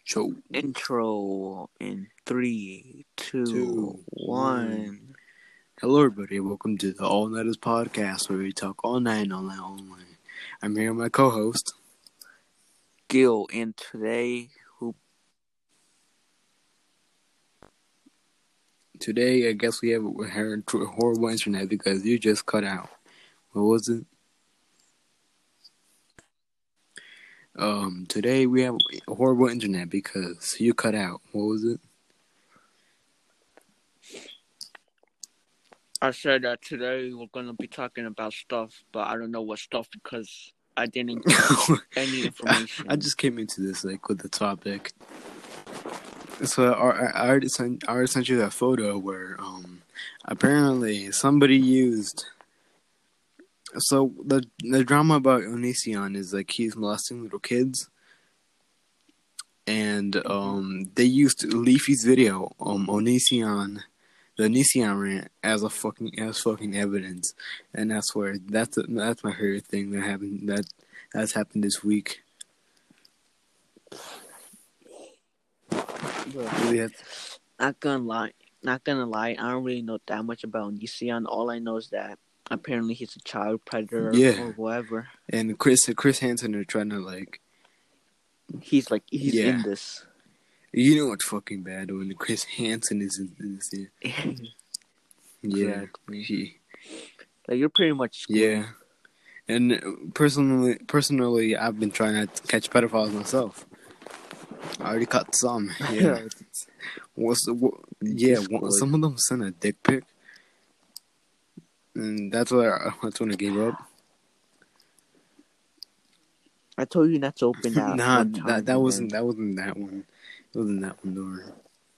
Show. Intro in 3, 2, Two, 1. Hello, everybody. Welcome to the All Nighters podcast, where we talk all night, all night, all night. I'm here with my co-host, Gil, and today, Today, I guess we have a horrible internet because you just cut out. What was it? Today we have a horrible internet because you cut out. What was it? I said that today we're going to be talking about stuff, but I don't know what stuff because I didn't get any information. I just came into this with the topic. So I already sent you that photo where apparently somebody used. So the drama about Onision is he's molesting little kids, and they used Leafy's video Onision, the Onision rant as fucking evidence, and that's my favorite thing that's happened this week. Not gonna lie, I don't really know that much about Onision. All I know is that apparently he's a child predator or whatever. And Chris Hansen are trying to he's in this. You know what's fucking bad when Chris Hansen is in this. Yeah. Exactly. You're pretty much screwed. Yeah. And personally, I've been trying to catch pedophiles myself. I already caught some. Yeah. Some of them sent a dick pic. And that's when I gave up. I told you not to open that. Nah, that wasn't that one. It wasn't that one door.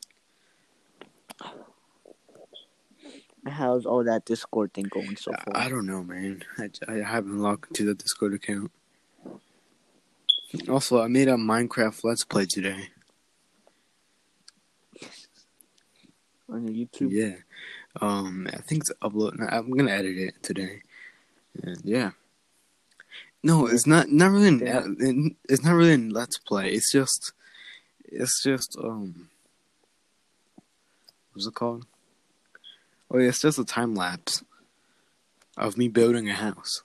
How's all that Discord thing going so far? I don't know, man. I haven't logged into the Discord account. Also, I made a Minecraft Let's Play today. On your YouTube? Yeah. I think it's upload. I'm gonna edit it today. Yeah. No, it's not really. It's not really in Let's Play. It's just. What's it called? Oh yeah, it's just a time lapse of me building a house.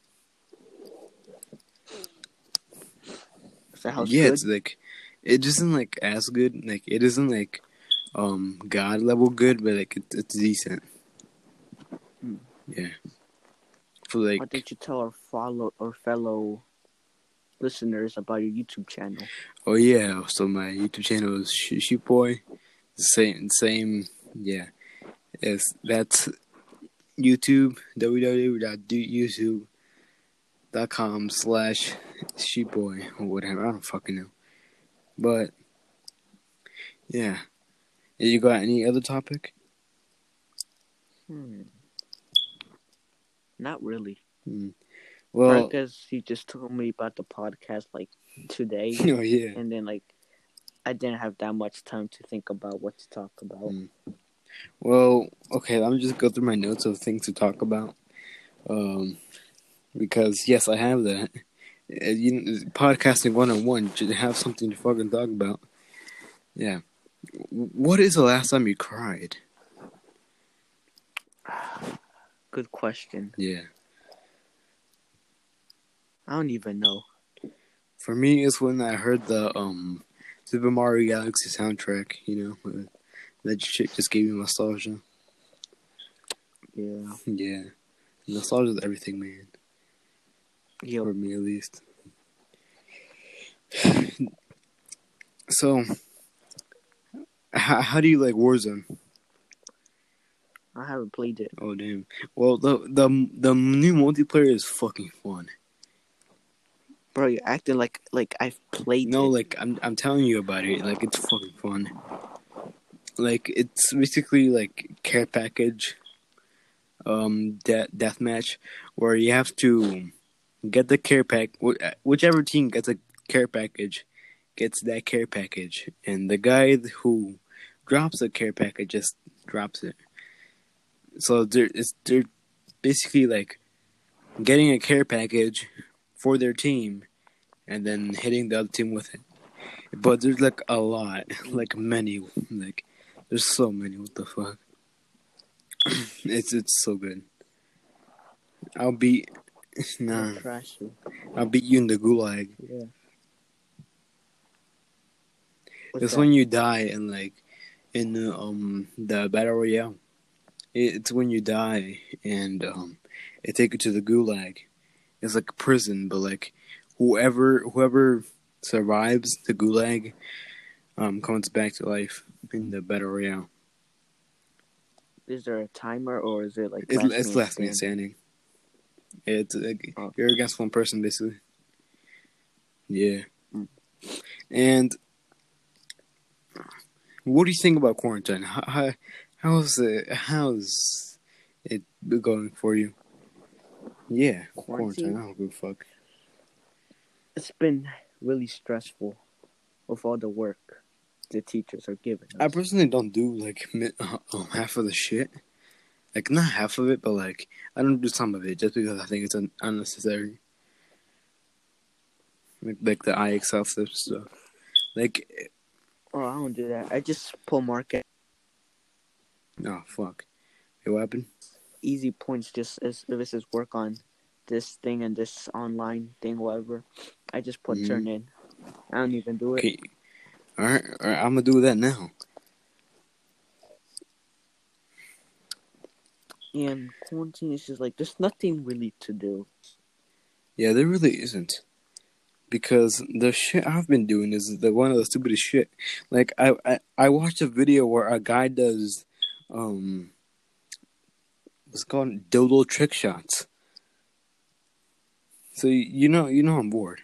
Is that house good? It's it isn't as good. It isn't God level good, but it's decent. Yeah. For why didn't you tell our fellow listeners about your YouTube channel? Oh yeah, so my YouTube channel is Shootboy. Same. Yeah. That's YouTube, www.youtube.com/shootboy or whatever. I don't fucking know. But yeah. You got any other topic? Not really. Well, because he just told me about the podcast today. Oh yeah. And then I didn't have that much time to think about what to talk about. Well, okay, let me just go through my notes of things to talk about. Because yes, I have that. Podcasting 101 should have something to fucking talk about. Yeah. What is the last time you cried? Good question. Yeah. I don't even know. For me, it's when I heard the Super Mario Galaxy soundtrack. That shit just gave me nostalgia. Yeah. Yeah. Nostalgia is everything, man. Yep. For me, at least. So, how do you like Warzone? I haven't played it. Oh damn! Well, the new multiplayer is fucking fun. Bro, you're acting like I've played it. No, I'm telling you about it. It's fucking fun. It's basically care package, deathmatch, where you have to get the care pack. Whichever team gets a care package, gets that care package, and the guy who drops the care package just drops it. So they're basically getting a care package for their team, and then hitting the other team with it. But there's like a lot, like many, like there's so many. What the fuck? It's so good. I'll beat I'll nah. trash you. I'll beat you in the gulag. Yeah. What's It's that? when you die in the battle royale. It's when you die and they take you to the gulag. It's like a prison, but like whoever survives the gulag comes back to life in the battle royale. Is there a timer or is it like It's last man standing. It's like, oh. You're against one person basically. Yeah. Mm. And what do you think about quarantine? How's it going for you? Yeah, quarantine. I don't give a fuck. It's been really stressful with all the work the teachers are giving us. I personally don't do like half of the shit. Like not half of it, but like I don't do some of it just because I think it's unnecessary. Like the IXL stuff. Like, I don't do that. I just pull market. oh fuck, hey, what happened? Easy points. Just as if this is work on this thing and this online thing, whatever. I just put turn in. I don't even do it. Okay, all right. I'm gonna do that now. And quarantine is just like there's nothing really to do. Yeah, there really isn't. Because the shit I've been doing is one of the stupidest shit. Like I watched a video where a guy does what's it called dodo trick shots. So you know I'm bored.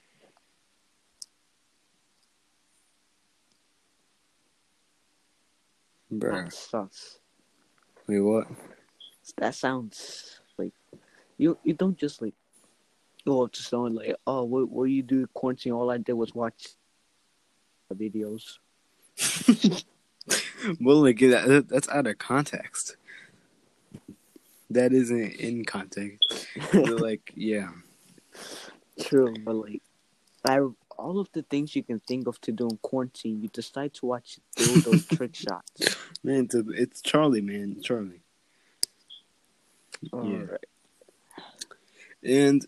Bruh. That sucks. Wait, what? That sounds like you don't just like go up to someone like, oh, what you do quarantine? All I did was watch videos. Well, like that's out of context. That isn't in context. Like, yeah. True, but like, all of the things you can think of to do in quarantine, you decide to watch those trick shots. Man, it's Charlie, man. Charlie. All Yeah. right. And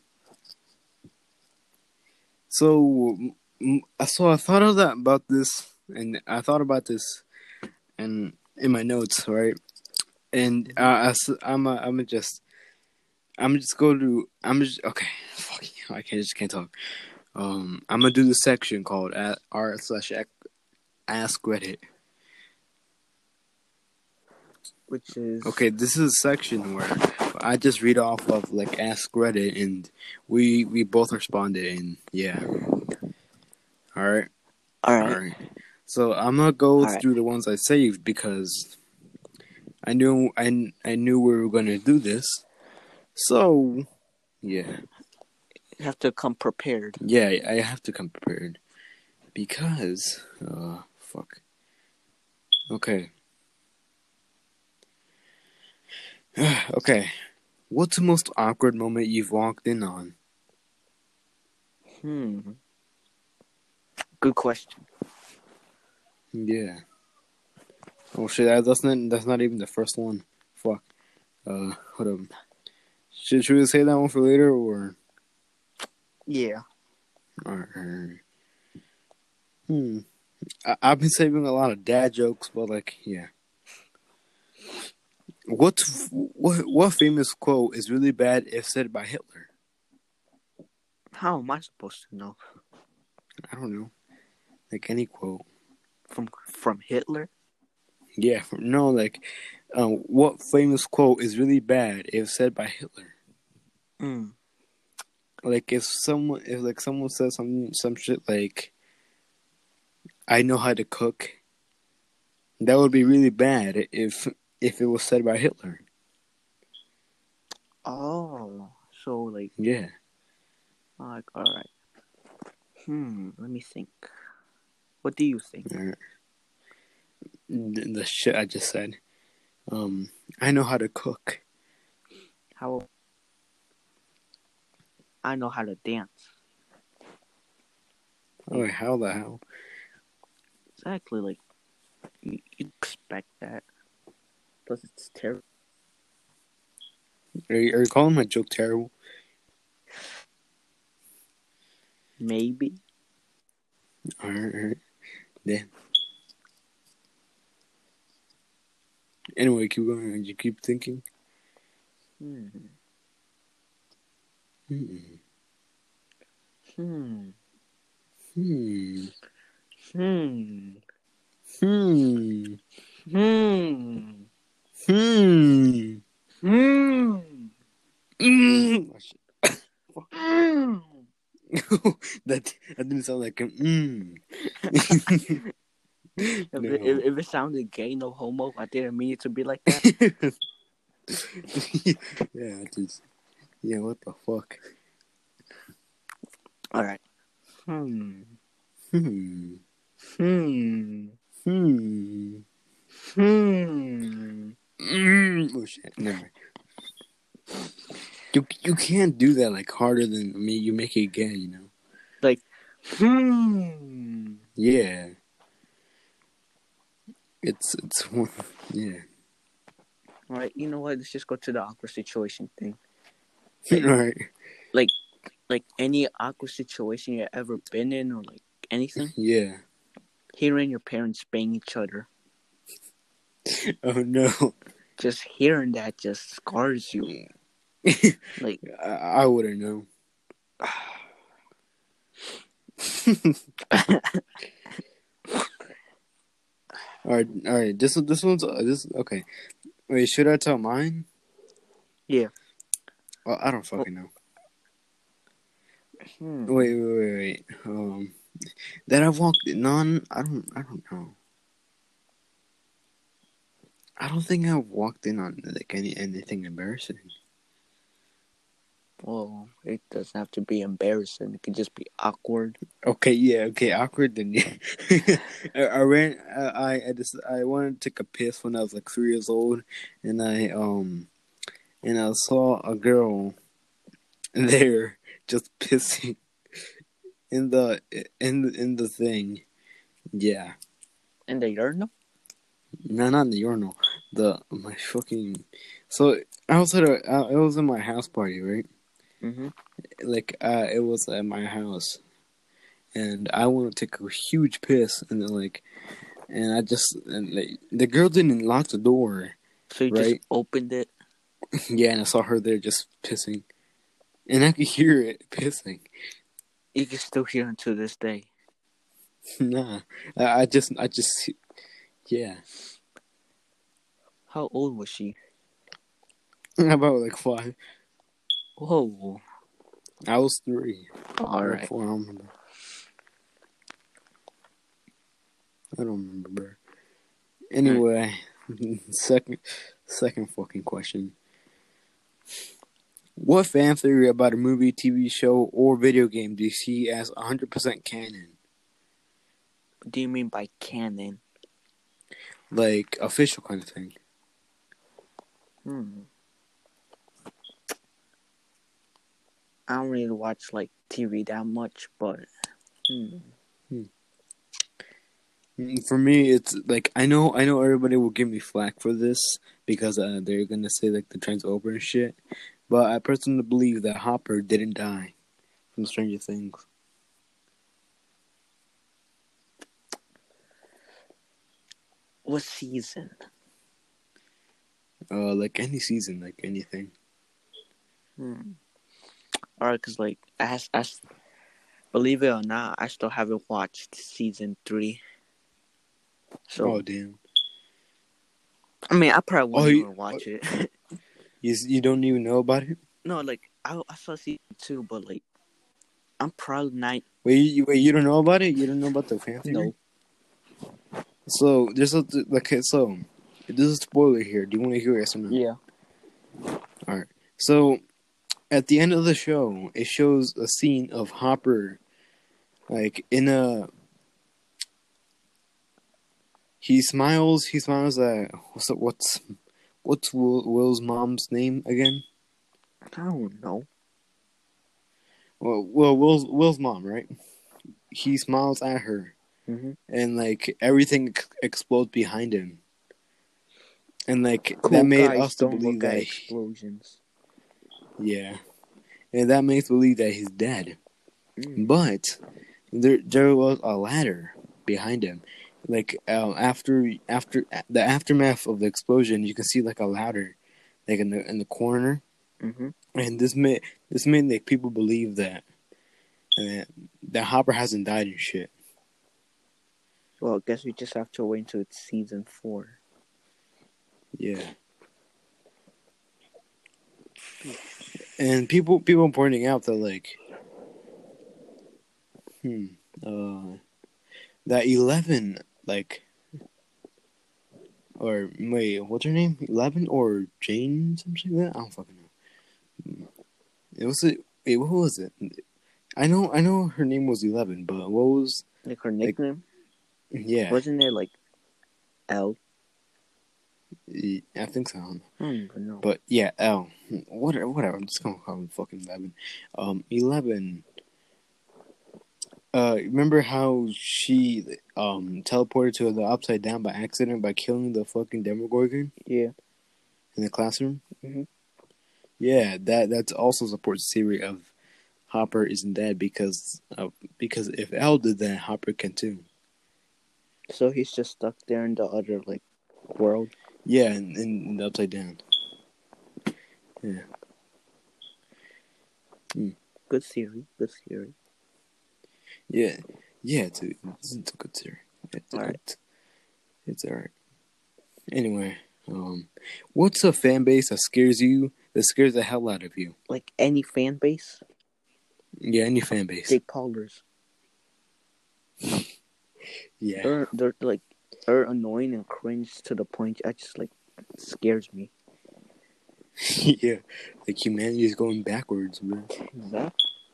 so I thought of that about this, and I thought about this, and in my notes, right? And I'm just okay. Fuck you, I can't talk. I'm gonna do the section called r/ask Reddit. Which is Okay. This is a section where I just read off of like Ask Reddit, and we both responded, and yeah. All right. all right. So I'm gonna go All through the ones I saved because I knew we were gonna do this. So yeah. You have to come prepared. Yeah, I have to come prepared because fuck. Okay. Okay. What's the most awkward moment you've walked in on? Good question. Yeah. Oh shit, that's not even the first one. Fuck. Hold up. Should we say that one for later or? Yeah. Alright. I've been saving a lot of dad jokes, but like, yeah. What famous quote is really bad if said by Hitler? How am I supposed to know? I don't know. Like any quote. From Hitler? Yeah, no, like, what famous quote is really bad if said by Hitler? Like if someone says some shit like, "I know how to cook," that would be really bad if it was said by Hitler. Oh, so like Yeah. all right. Let me think. What do you think? The shit I just said. I know how to cook. I know how to dance. Oh, how the hell? Exactly, like you expect that. Plus, it's terrible. Are you calling my joke terrible? Maybe. Alright. Yeah. Anyway, keep going. You keep thinking. Hmm. Hmm. Hmm. Hmm. Hmm. Hmm. Hmm. Hmm. Hmm. Mm. Oh, shit. Hmm. that didn't sound like a No. If it sounded gay, no homo, I didn't mean it to be like that. Yeah, just what the fuck? All right. Hmm. Hmm. Hmm. Hmm. Hmm. Oh shit! Never mind. You can't do that like harder than me. You make it gay, you know. Like, hmm. Yeah. It's yeah. All right. You know what? Let's just go to the awkward situation thing. All Like, right. like any awkward situation you ever been in, or like anything. Yeah. Hearing your parents bang each other. Oh no. Just hearing that just scars you. Like, I wouldn't know. All right. This one's okay. Wait, should I tell mine? yeah. Well, I don't fucking know. Hmm. Wait. That I've walked none. I don't know. I don't think I've walked in on like anything embarrassing. Well, it doesn't have to be embarrassing. It could just be awkward. Okay, yeah, okay, awkward. Then yeah. I ran. I wanted to take a piss when I was like 3 years old, and I saw a girl there just pissing in the thing. Yeah, And the urinal? no, not in the urinal. My fucking. So I was it was in my house party, right? Mm-hmm. Like it was at my house, and I want to take a huge piss, and then like, the girl didn't lock the door, So you just right? opened it. Yeah, and I saw her there just pissing, and I could hear it pissing. You can still hear it to this day. Nah, I just, yeah. How old was she? About like 5. Whoa. I was 3 All or right. 4. I don't remember. I don't remember, bro. Anyway, second fucking question. What fan theory about a movie, TV show, or video game do you see as 100% canon? What do you mean by canon? Like, official kind of thing. I don't really watch like TV that much, but For me, it's like I know everybody will give me flack for this because they're gonna say like the trend's over and shit. But I personally believe that Hopper didn't die from Stranger Things. what season? Like any season, like anything. Alright, cause like I believe it or not, I still haven't watched season 3. So Oh damn! I mean, I probably won't You even watch it. you don't even know about it? No, like I saw season 2, but like I'm probably not. Wait, you don't know about it? You don't know about the fan theory? No. So there's a so there's a spoiler here. Do you want to hear it or no? Yeah. All right. So at the end of the show, it shows a scene of Hopper, like in a. He smiles. He smiles at what's Will's mom's name again? I don't know. Well, Will's mom, right? he smiles at her, Mm-hmm. and like everything explodes behind him, and like Cool that made guys us to don't believe look at that explosions. yeah, and that makes believe that he's dead. Mm. But there was a ladder behind him. Like after the aftermath of the explosion, you can see like a ladder, like in the corner, Mm-hmm. and this made like people believe that that Hopper hasn't died and shit. Well, I guess we just have to wait until it's season 4. Yeah, and people pointing out that like that 11 like or wait, what's her name? 11 or Jane, something like that. I don't fucking know. It was what was it? I know her name was 11, but what was Like her nickname? yeah? Wasn't it like L? I think so. I don't even know. But yeah, L. Whatever. I'm just gonna call him fucking 11. 11. Remember how she teleported to the Upside Down by accident by killing the fucking Demogorgon Yeah. in the classroom? Mm-hmm. Yeah, that's also supports the theory of Hopper isn't dead because if L did that, Hopper can too. So he's just stuck there in the other like world. Yeah, in the Upside Down. Yeah. Good theory. Good theory. Yeah, it's a good theory. It's All right. It's alright. Anyway, what's a fan base that scares you? That scares the hell out of you? Like any fan base, Yeah, any fan base. Jake Paulers. Yeah, They're annoying and cringe to the point it just like scares me. yeah. Like humanity is going backwards, man. Exactly.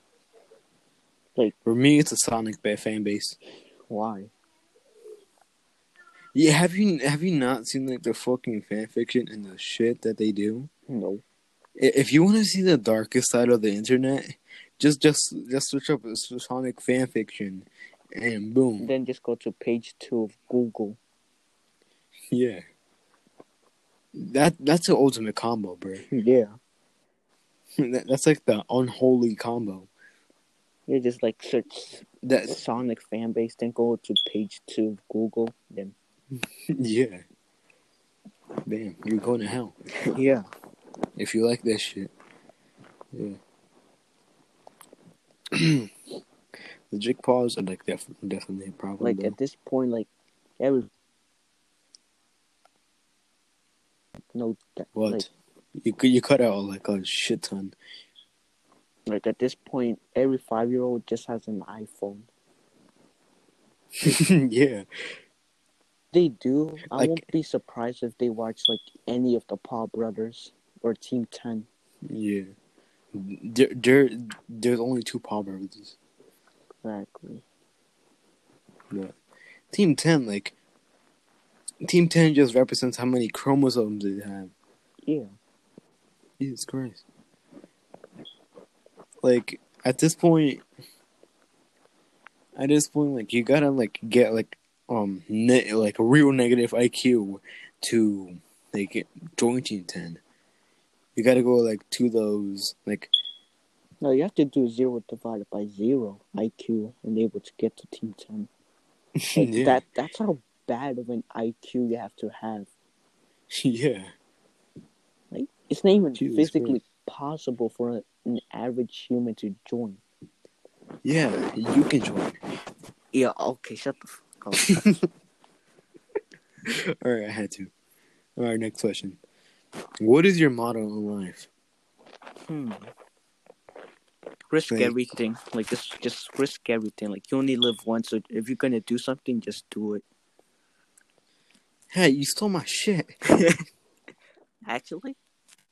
For me, it's a Sonic fan base. Why? Yeah, have you not seen like the fucking fan fiction and the shit that they do? No. If you want to see the darkest side of the internet, just search up Sonic fan fiction, and boom. Then just go to page 2 of Google. Yeah. That's the ultimate combo, bro. Yeah. That's like the unholy combo. You just like search That Sonic fan base, then go to page 2 of Google. Then yeah. Damn, you're going to hell yeah. if you like this shit. Yeah. The Jake Paws are like definitely a problem. Like though. at this point, like every no What? like You cut out like a shit ton. like at this point, every 5-year-old just has an iPhone. Yeah. They do. I Like- won't be surprised if they watch like any of the Paw Brothers or Team 10. Yeah. There's only 2 Paw Brothers. Exactly. Yeah. Team 10 just represents how many chromosomes they have. Yeah. Jesus Christ. Like at this point, like you gotta like get like like a real negative IQ to like join Team 10. You gotta go like to those like No, you have to do 0 divided by 0 IQ and able to get to Team 10. Like yeah. that's how bad of an IQ you have to have. Yeah. Like it's not even Jesus physically Christ. possible for an average human to join. Yeah, you can join. Yeah, okay, shut the fuck up. Alright, I had to. Alright, next question. What is your motto in life? Risk Like- everything. Like just risk everything. Like you only live once, so if you're gonna do something, just do it. Hey, you stole my shit. Actually?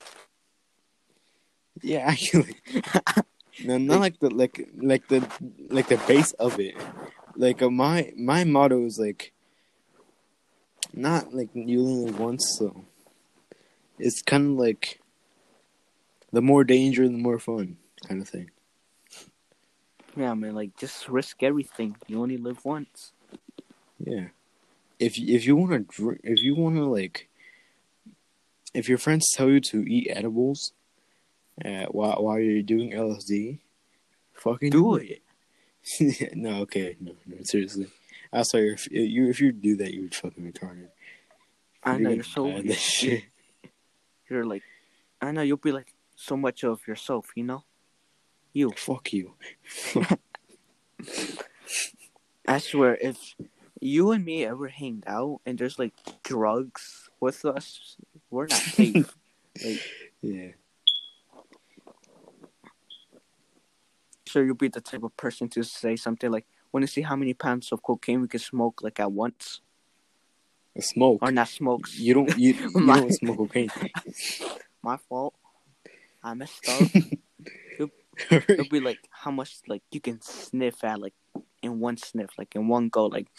Yeah, actually. No, not like the base of it. Like my motto is like not like you only live once, so it's kind of like the more danger, the more fun kind of thing. Yeah, man. Like, just risk everything. You only live once. Yeah. If you want to like, if your friends tell you to eat edibles while you're doing LSD, fucking do Do it. it. No, okay, no, seriously. I swear, if you do that, you're fucking retarded. I You're know gonna you're die so of that shit. you're like, I know you'll be like so much of yourself. You know, you. Fuck you. I swear, if you and me ever hanged out and there's like drugs with us, we're not safe. Like, Yeah. sure, you'll be the type of person to say something like, "Want to see how many pounds of cocaine we can smoke like at once?" Or Smoke. not smokes. You my don't smoke cocaine. my fault. I messed up. It'll be like how much like you can sniff at like in one sniff, like in one go, like.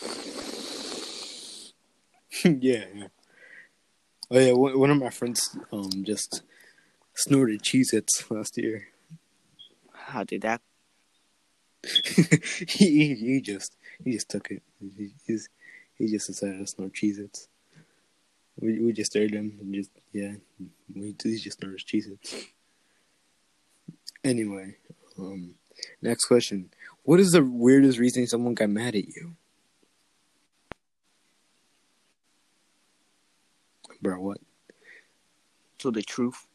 Yeah. Oh yeah, one of my friends just snorted Cheez-Its last year. How did that? he just took it. He just decided to snort Cheez-Its. We just stared at him and he just snorted Cheez-Its. Anyway, next question. What is the weirdest reason someone got mad at you? Bro, what? So the truth,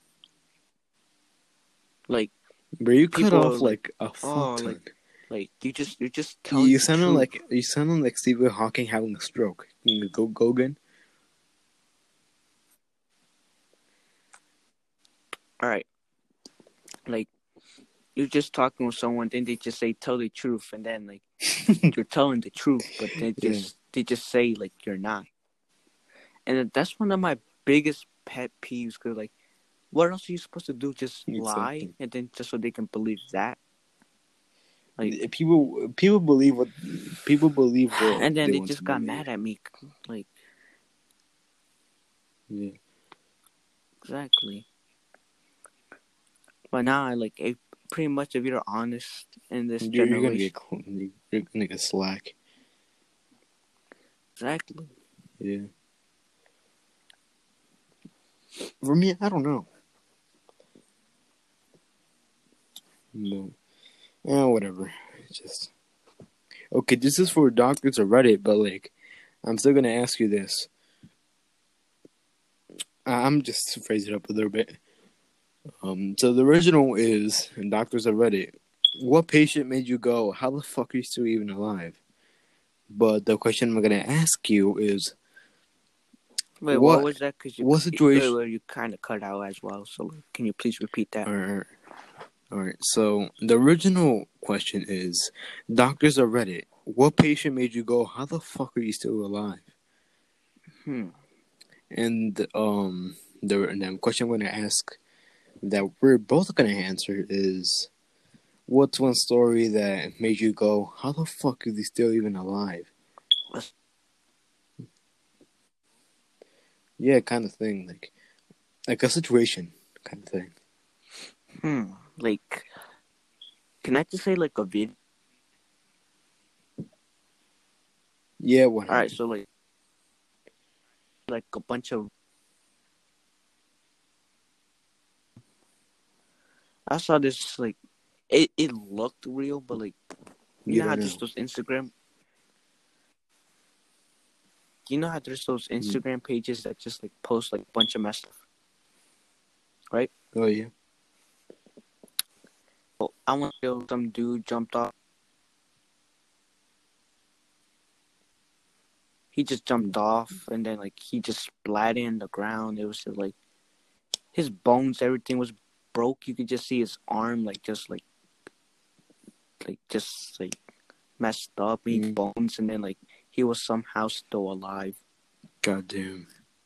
like Bro, you cut people are off like a fuck ton. like you're just telling You the truth. sounded like Stephen Hawking having a stroke. Go again. All right, like you're just talking with someone, then they just say tell the truth, and then like you're telling the truth, but they just say like you're not, and that's one of my biggest pet peeves. Cause like, what else are you supposed to do? Just lie, Exactly. and then just so they can believe that. Like People believe what and then they they want to just got believe. mad at me. Like, Yeah. exactly. But now I like pretty much if you're honest in this You're gonna generation. you're gonna get slack. Exactly. Yeah. For me, I don't know. No. Whatever. It's just okay. This is for doctors or Reddit, but like, I'm still gonna ask you this. I'm just to phrase it up a little bit. So the original is, and doctors are Reddit. What patient made you go? How the fuck are you still even alive? But the question I'm gonna ask you is, Wait, what was that? what situation? You kind of cut out as well. So can you please repeat that? All right. So the original question is, doctors are Reddit. What patient made you go? How the fuck are you still alive? And the question I'm gonna ask that we're both gonna answer is, what's one story that made you go, how the fuck is he still even alive? Yeah, kind of thing, like a situation kind of thing. Like, can I just say like a video? Yeah, what happened? Alright, so like a bunch of. I saw this like, it looked real, but like, you know how just those Instagram. You know how there's those Instagram pages that just like post like a bunch of mess stuff, right? Oh yeah. Well, I want to know some dude jumped off. He just jumped off, and then like he just splat in the ground. It was just like his bones, everything was broke. You could just see his arm, like just messed up, each bones, and then like he was somehow still alive. Goddamn.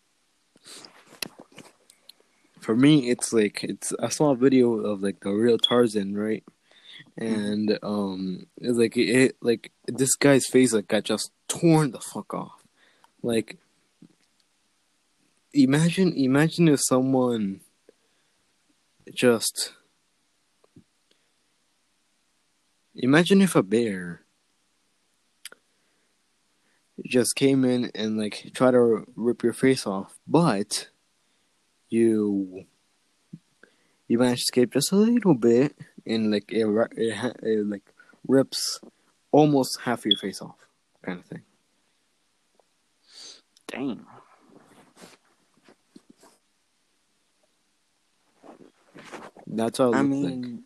For me, it's I saw a video of like the real Tarzan, right? And it's like this guy's face like got just torn the fuck off. Like, imagine if someone just Imagine if a bear just came in and like tried to rip your face off, but you managed to escape just a little bit, and like it like rips almost half of your face off, kind of thing. Dang. That's how it I looks like. mean,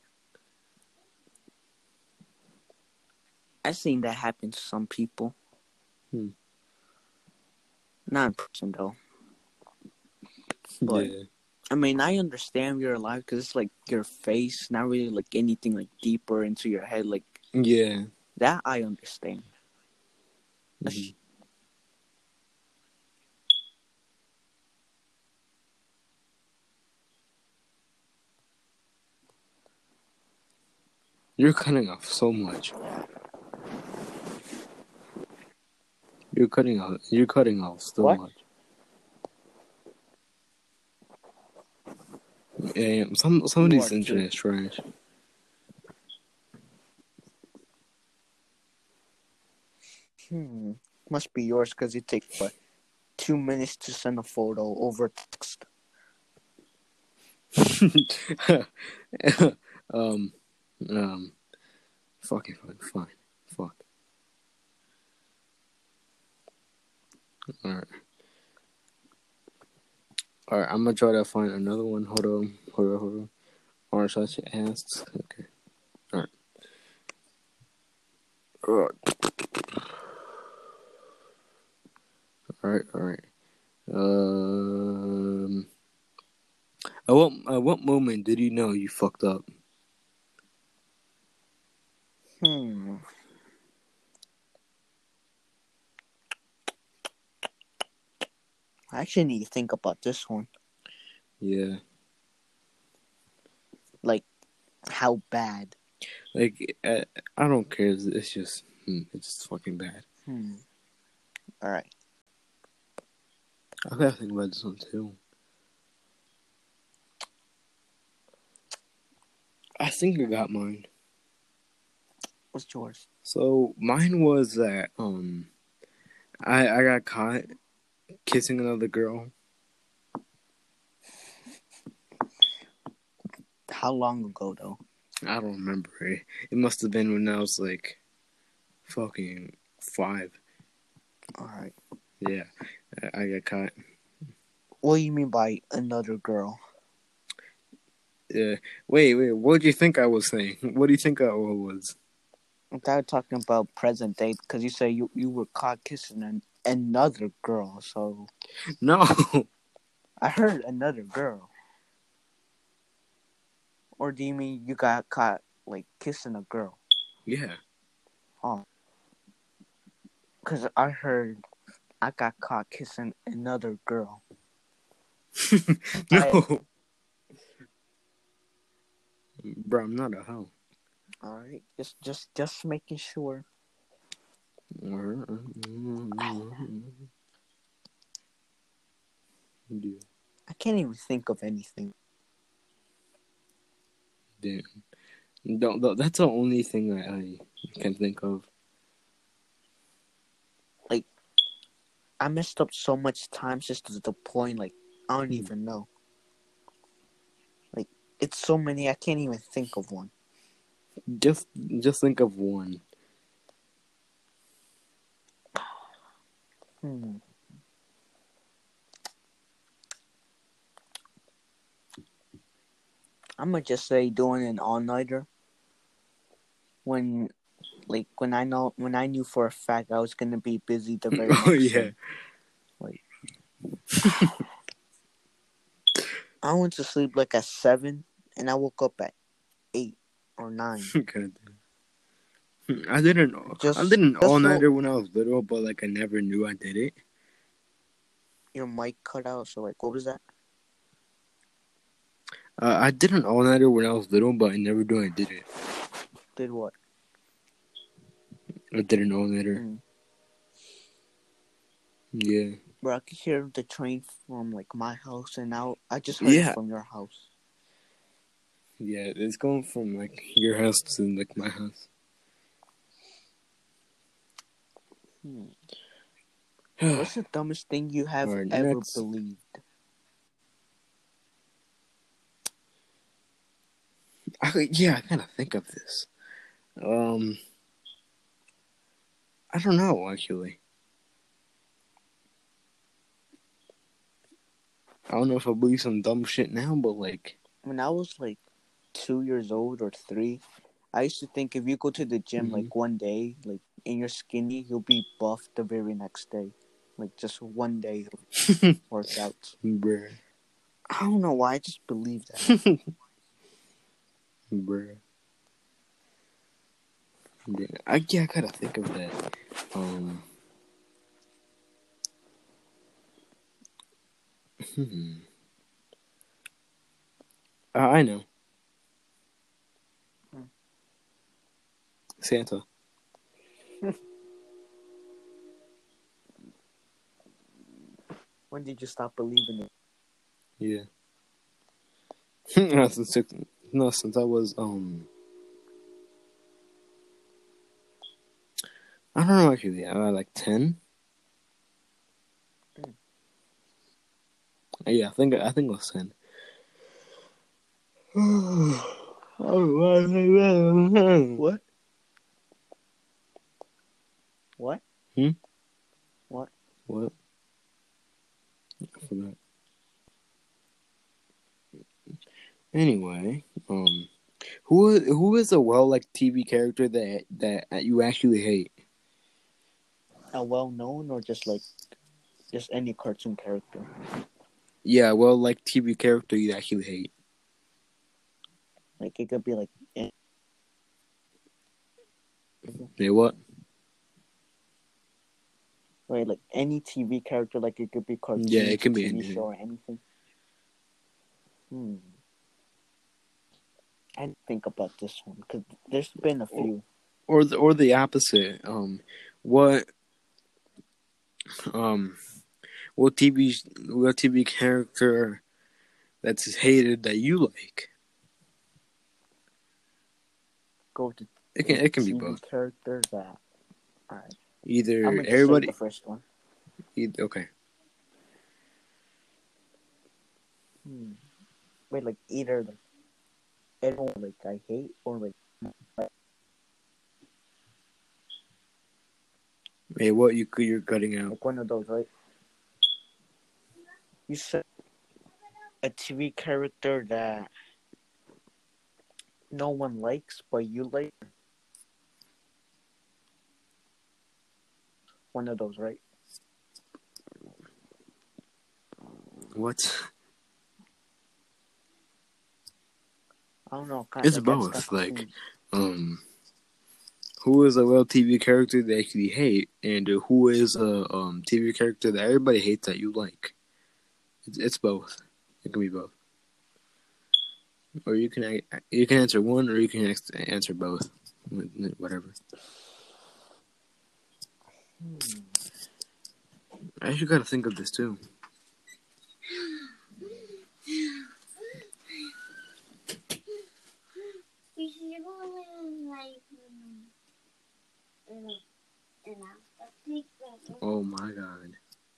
I've seen that happen to some people. Not in person though. But Yeah. I mean, I understand you're alive because it's like your face, not really like anything like deeper into your head. Like Yeah. that, I understand. Mhm. You're cutting off so much. You're cutting off so What? much. Yeah, some of You these are too. internet trash. Must be yours because you take what 2 minutes to send a photo over text. um, fucking fine. Fuck. Alright. Alright, I'm gonna try to find another one. Hold on. Orange Such asks. Okay. Alright. Alright. At what moment did you know you fucked up? I actually need to think about this one. Yeah. Like, how bad? Like, I don't care. It's just fucking bad. All right. I gotta think about this one too. I think I got mine. What's yours? So mine was that I got caught kissing another girl. How long ago though? I don't remember it. It must have been when I was like fucking 5. All right. Yeah, I got caught. What do you mean by another girl? Wait. What do you think I was saying? What do you think I was? I'm talking about present day because you say you were caught kissing another girl. So No. I heard another girl. Or do you mean you got caught like kissing a girl? Yeah. Oh, because I heard I got caught kissing another girl. No. Bro, I'm not a hoe. All right, just making sure. Yeah. I can't even think of anything. Damn. That's the only thing I can think of. Like I messed up so much times just to the point like I don't even know. Like it's so many I can't even think of one. Just think of one. I'm gonna just say doing an all nighter when when I knew for a fact I was gonna be busy the very Oh next yeah. day. Like I went to sleep like at 7 and I woke up at 8 or 9. God. I didn't Just all so nighter when I was little, but like I never knew I did it. your mic cut out. So like, what was that? I did an all nighter when I was little, but I never knew I did it. Did what? I did an all nighter. Yeah. Bro, I could hear the train from like my house, and now I just heard it from your house. Yeah, it's going from like your house to like my house. What's the dumbest thing you have Alright, ever next. believed? I gotta think of this. I don't know actually. I don't know if I believe some dumb shit now, but like When I was like 2 years old or 3, I used to think if you go to the gym like one day, like and you're skinny, you'll be buff the very next day. Like just one day of workouts. bruh. I don't know why, I just believe that. Bruh. Yeah, I gotta think of that. I know. Santa. When did you stop believing it? Yeah. since I was I don't know actually. Like 10. Yeah, I think it was 10. What? What? Hmm? What? What? I forgot. Anyway, who is a well-liked TV character that you actually hate? A well-known or just any cartoon character? Yeah, well-liked TV character you actually hate. Like it could be like Yeah, what? right, like any TV character, like it could be Yeah, it cartoons, a can be TV anything. show, or anything. I didn't think about this one because there's been a few. Or the opposite. What what TV character that's hated that you like? Go to It can be TV both. character that. All right, I'm Either gonna just say everybody. the first one. Okay. Wait, like either like everyone like I hate or like Hey, what you're cutting out? one of those, right? You said a TV character that no one likes but you like. One of those, right? What? I don't know. It's I got both. stuck Like, between. who is a well TV character that you actually hate, and who is a TV character that everybody hates that you like? It's both. It can be both. Or you can answer one, or you can answer both. Whatever. I actually gotta think of this too. Oh my god.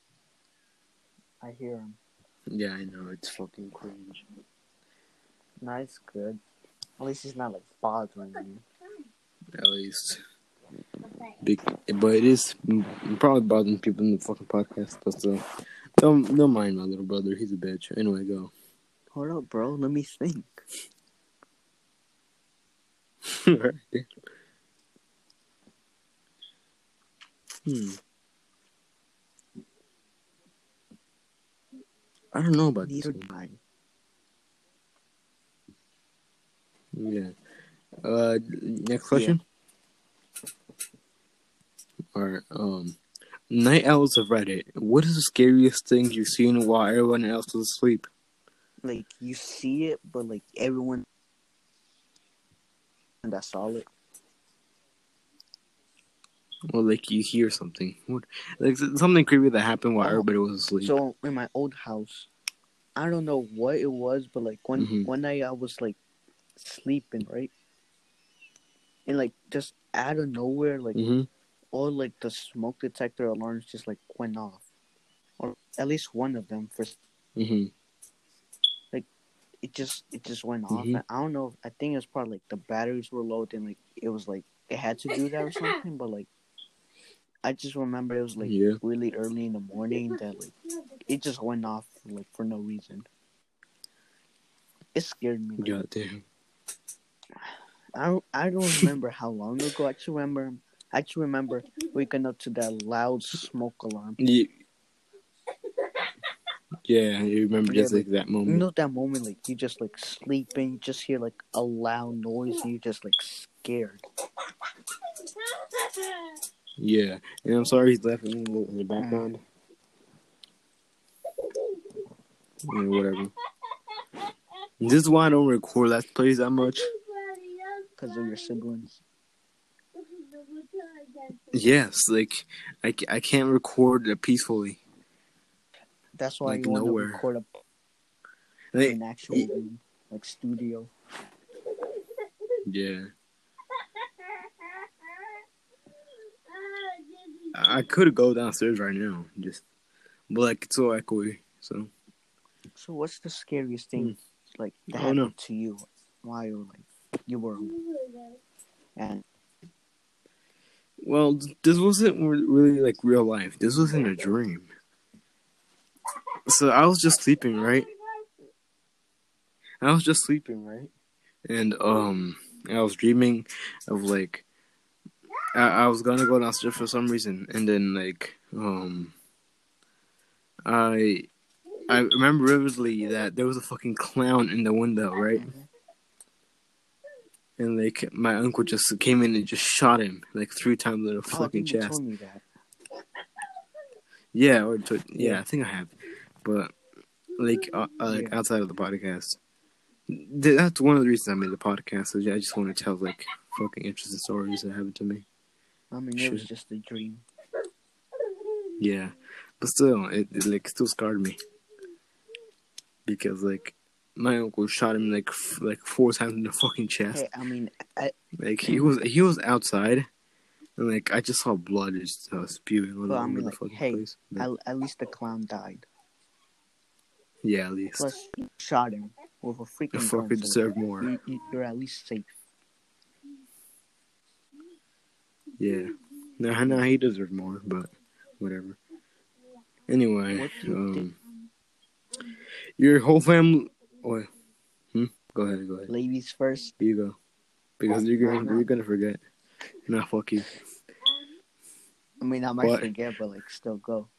I hear him. Yeah, I know, it's fucking cringe. Nice, good. At least he's not like bothering you. At least. But it is probably bothering people in the fucking podcast, but still. Don't mind my little brother, he's a bitch. Anyway, go. Hold up, bro. Let me think. I don't know about Neither this do I. one. Yeah. Next question? Yeah. Alright, Night Owls of Reddit. What is the scariest thing you've seen while everyone else was asleep? Like, you see it, but like everyone that saw it. Or like you hear something. Like something creepy that happened while everybody was asleep. So, in my old house, I don't know what it was, but like one night I was like sleeping, right? And like just out of nowhere, like Mm-hmm. all like the smoke detector alarms just like went off, or at least one of them for Mm-hmm. like it just went off. Mm-hmm. And I don't know. I think it was probably like the batteries were low, and like it was like it had to do that or something. But like I just remember it was like Yeah. really early in the morning that like it just went off like for no reason. It scared me. Like, Goddamn. I don't remember how long ago. I actually remember waking up to that loud smoke alarm. Yeah, you remember Yeah, just like that you moment. know that moment like you just like sleeping, you just hear like a loud noise, and you're just like scared. Yeah, and I'm sorry he's laughing in the background. Yeah, whatever. This is why I don't record Let's Plays that much. Because of your siblings. Yes, like I can't record it peacefully. That's why Like you want to nowhere. record Like, an actual room, like studio. yeah. I could go downstairs right now, but like it's so echoey. So what's the scariest thing like that Oh, no. happened to you while you were and Well, this wasn't really like real life. This was in a dream. So I was just sleeping, right? And I was dreaming of like I was gonna go downstairs for some reason, and then like I remember vividly that there was a fucking clown in the window, right? And like my uncle just came in and just shot him like 3 times in the I fucking think you chest. told me that. Yeah, Yeah. I think I have, but like Yeah. outside of the podcast. That's one of the reasons I made the podcast. So I just want to tell like fucking interesting stories that happened to me. I mean, it was just a dream. Yeah, but still, it like still scarred me because like my uncle shot him like 4 times in the fucking chest. Hey, I mean, Like he was outside, and like I just saw blood just spewing all but I over mean, the like, fucking hey, place. But, at least the clown died. yeah, at least Plus, you shot him with a freaking the gun. fucker So deserved more. you're at least safe. Yeah, no, he deserved more, but whatever. Anyway, What do you think? Your whole family. Oh, Go ahead. Ladies first. Here you go, because you're gonna forget. Nah, fuck you. I mean, I might forget, but like, still go.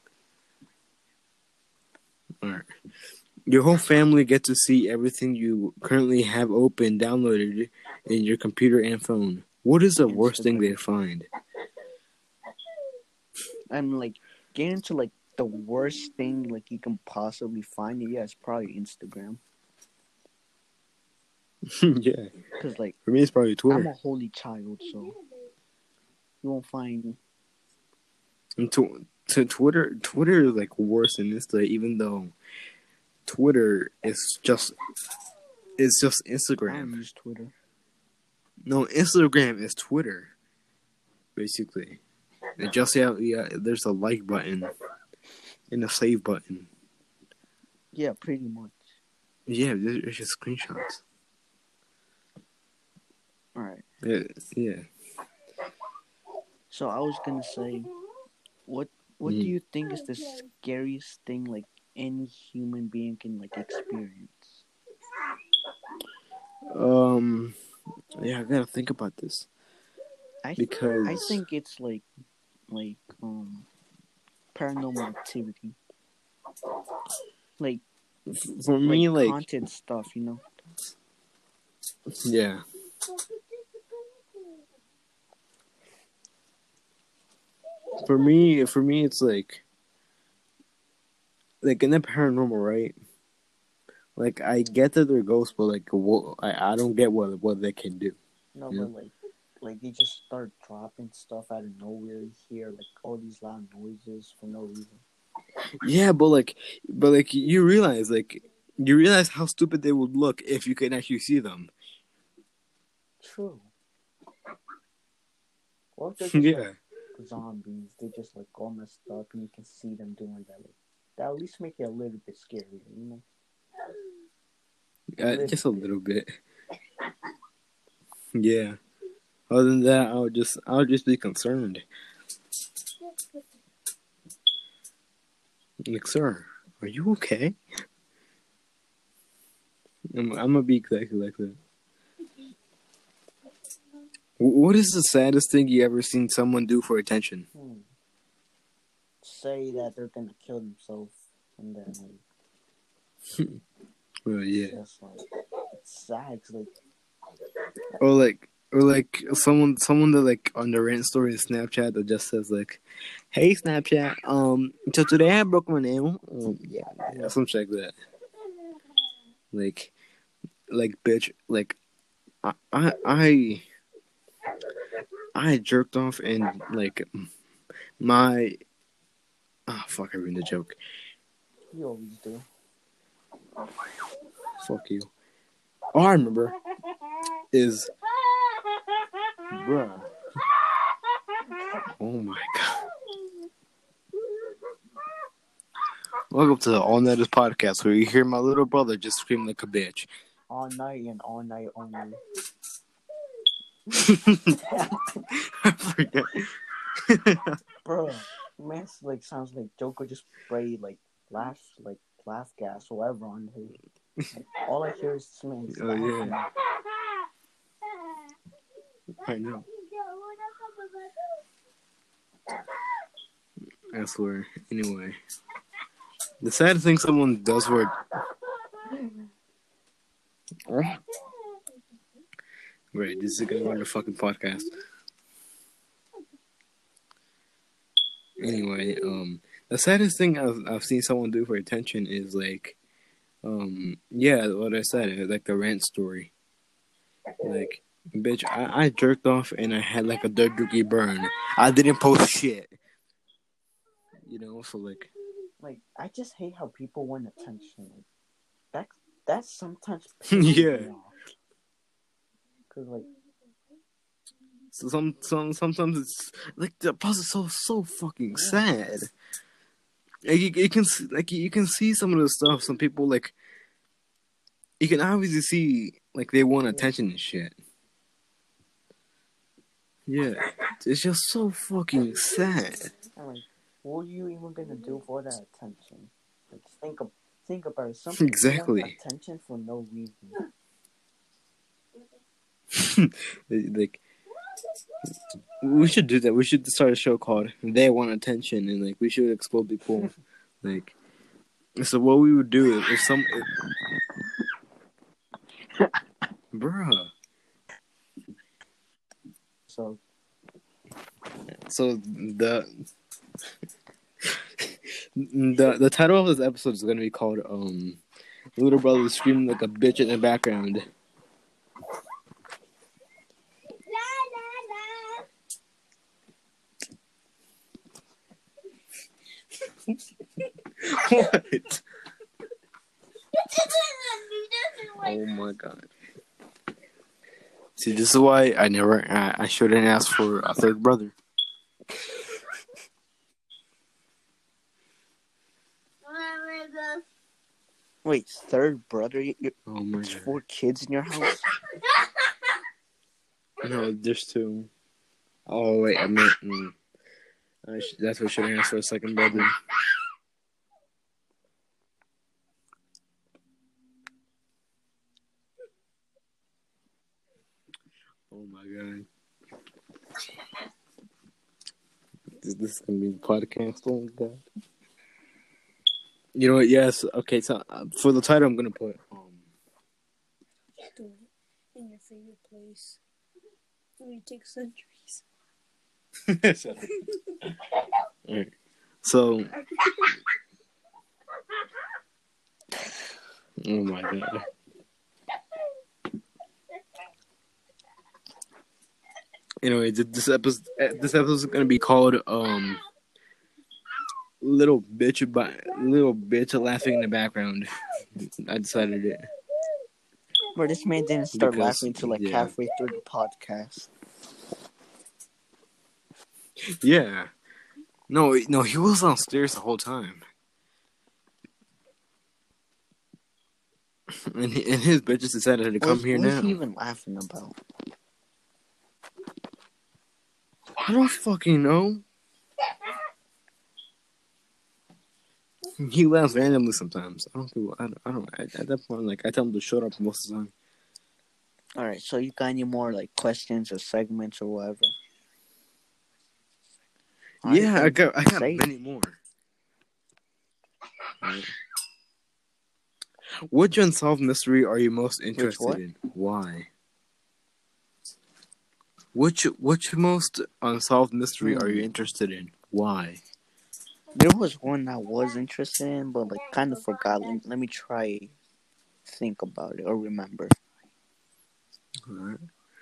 All right. Your whole family get to see everything you currently have open, downloaded in your computer and phone. What is the worst thing they find? I'm like, get into like the worst thing like you can possibly find. Yeah, it's probably Instagram. Yeah. Because like for me, it's probably Twitter. I'm a holy child, so you won't find. And Twitter is like worse than Insta, even though Twitter is just Instagram. I don't use Twitter. No, Instagram is Twitter, basically. And just there's a like button and a save button. Yeah, pretty much. Yeah, it's just screenshots. All right. Yeah. So I was gonna say, what do you think is the scariest thing like any human being can like experience? Yeah, I gotta think about this. I think it's like paranormal activity. Like for me, like haunted stuff, you know. Yeah. For me, it's like in the paranormal, right? Like I get that they're ghosts, but like I don't get what they can do. No, but like they just start dropping stuff out of nowhere. You hear like all these loud noises for no reason. Yeah, but you realize how stupid they would look if you could actually see them. true. Or if they're just Yeah. like zombies, they just like all messed up, and you can see them doing that. Like that at least make it a little bit scary, you know? Just a little bit. Yeah. Other than that, I would just be concerned. Like, sir, are you okay? I'm gonna be exactly like that. What is the saddest thing you ever seen someone do for attention? Say that they're gonna kill themselves, and then like, Well, yeah. just like it's sad. Or like someone that like on the rant story in Snapchat that just says like, "Hey Snapchat, so today I broke my nail." Yeah, something like that. Like bitch, like I jerked off and like my fuck, I ruined the joke. You always do. Fuck you. All I remember is, bruh. Oh my god. Welcome to the All Nighters podcast, where you hear my little brother just scream like a bitch. All night and all night only. I forget. Bro, man, like sounds like Joker just sprayed like laugh gas or whatever on his. All I hear is this man. Oh yeah. I know. I swear. Anyway, the saddest thing someone does for Right, this is gonna run the fucking podcast. Anyway, the saddest thing I've seen someone do for attention is like, yeah, what I said, like the rant story. Like, bitch, I jerked off and I had like a third degree burn. I didn't post shit. You know, so like I just hate how people want attention. Like, that's sometimes yeah. Cause like, so sometimes it's like the process is so fucking sad. Like you can see some of the stuff. Some people like, you can obviously see like they want attention and shit. Yeah, it's just so fucking sad. Like, what are you even gonna do for that attention? Like, think about it. Some people Exactly. want attention for no reason. Like, we should do that. We should start a show called "They Want Attention," and like we should explore people. Like, so what we would do if bruh. So the title of this episode is gonna be called "Little Brother Screaming Like a Bitch in the Background." What? Oh my god. See, this is why I shouldn't ask for a third brother. Wait, third brother? Oh my There's god. 4 kids in your house? No, there's 2. Oh wait, I meant that's what I should ask for a second brother. Oh my god. This is gonna be the podcast. Oh my god. You know what? Yes. Okay. So for the title, I'm gonna put Do it in your favorite place. It would take centuries. Alright. So. Oh my god. Anyway, this episode is gonna be called little bitch laughing in the background. I decided it. Bro, this man didn't start Because, laughing until like halfway through the podcast. Yeah. No, he was downstairs the whole time. And his bitches decided to come here What is now. he even laughing about? I don't fucking know. He laughs randomly sometimes. I don't. At that point, like, I tell him to shut up most of the time. Alright, so you got any more like questions or segments or whatever? Yeah, I got say many more. Right. Which unsolved mystery are you most interested in? Why? Which most unsolved mystery are you interested in? Why? There was one I was interested in, but like kind of forgot. Let me try think about it or remember. Alright.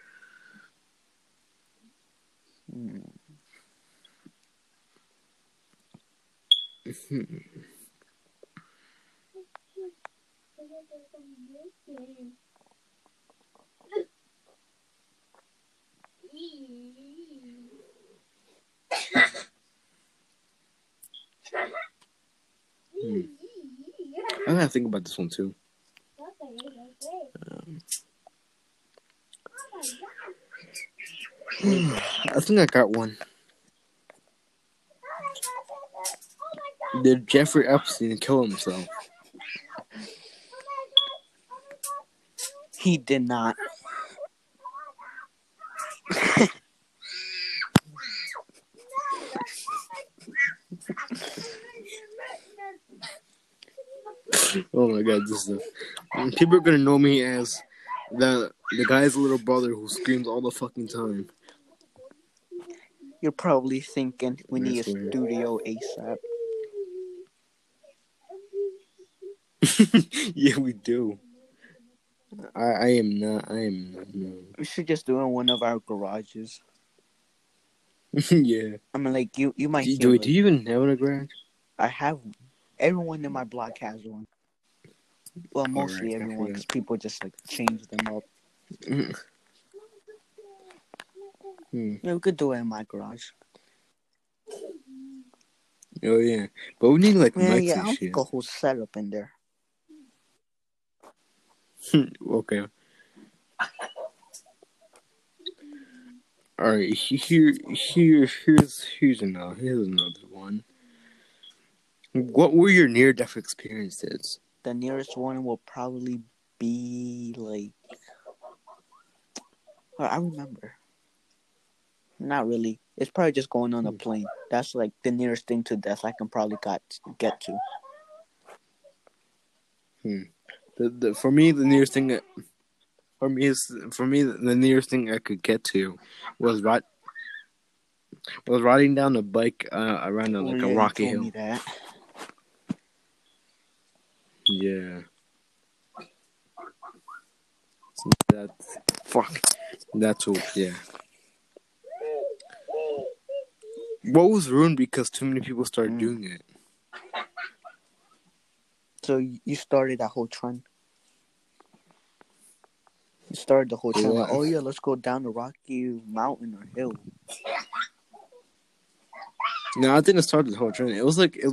I gotta think about this one too. I think I got one. Did Jeffrey Epstein kill himself? He did not. Oh my god, this is people are gonna know me as the guy's little brother who screams all the fucking time. You're probably thinking we need a swear. studio ASAP. Yeah, we do. I am not. No. We should just do it in one of our garages. Yeah. I mean, like you might. Do you even have a garage? I have one. Everyone in my block has one. Well, mostly everyone, because people just like change them up. Yeah, we could do it in my garage. Oh yeah, but we need like mics Yeah, and I'll shit. make a whole setup in there. Okay. All right. Here's another one. What were your near-death experiences? The nearest one will probably be like. Well, I remember. Not really. It's probably just going on a plane. That's like the nearest thing to death I can probably get to. For me, the nearest thing the nearest thing I could get to was riding down a bike around a rocky hill. Me that. Yeah. That's what. Yeah. What was ruined because too many people started doing it. So you started that whole trend. You started the whole trend. Like, oh yeah, let's go down the rocky mountain or hill. No, I didn't start the whole trend. It was like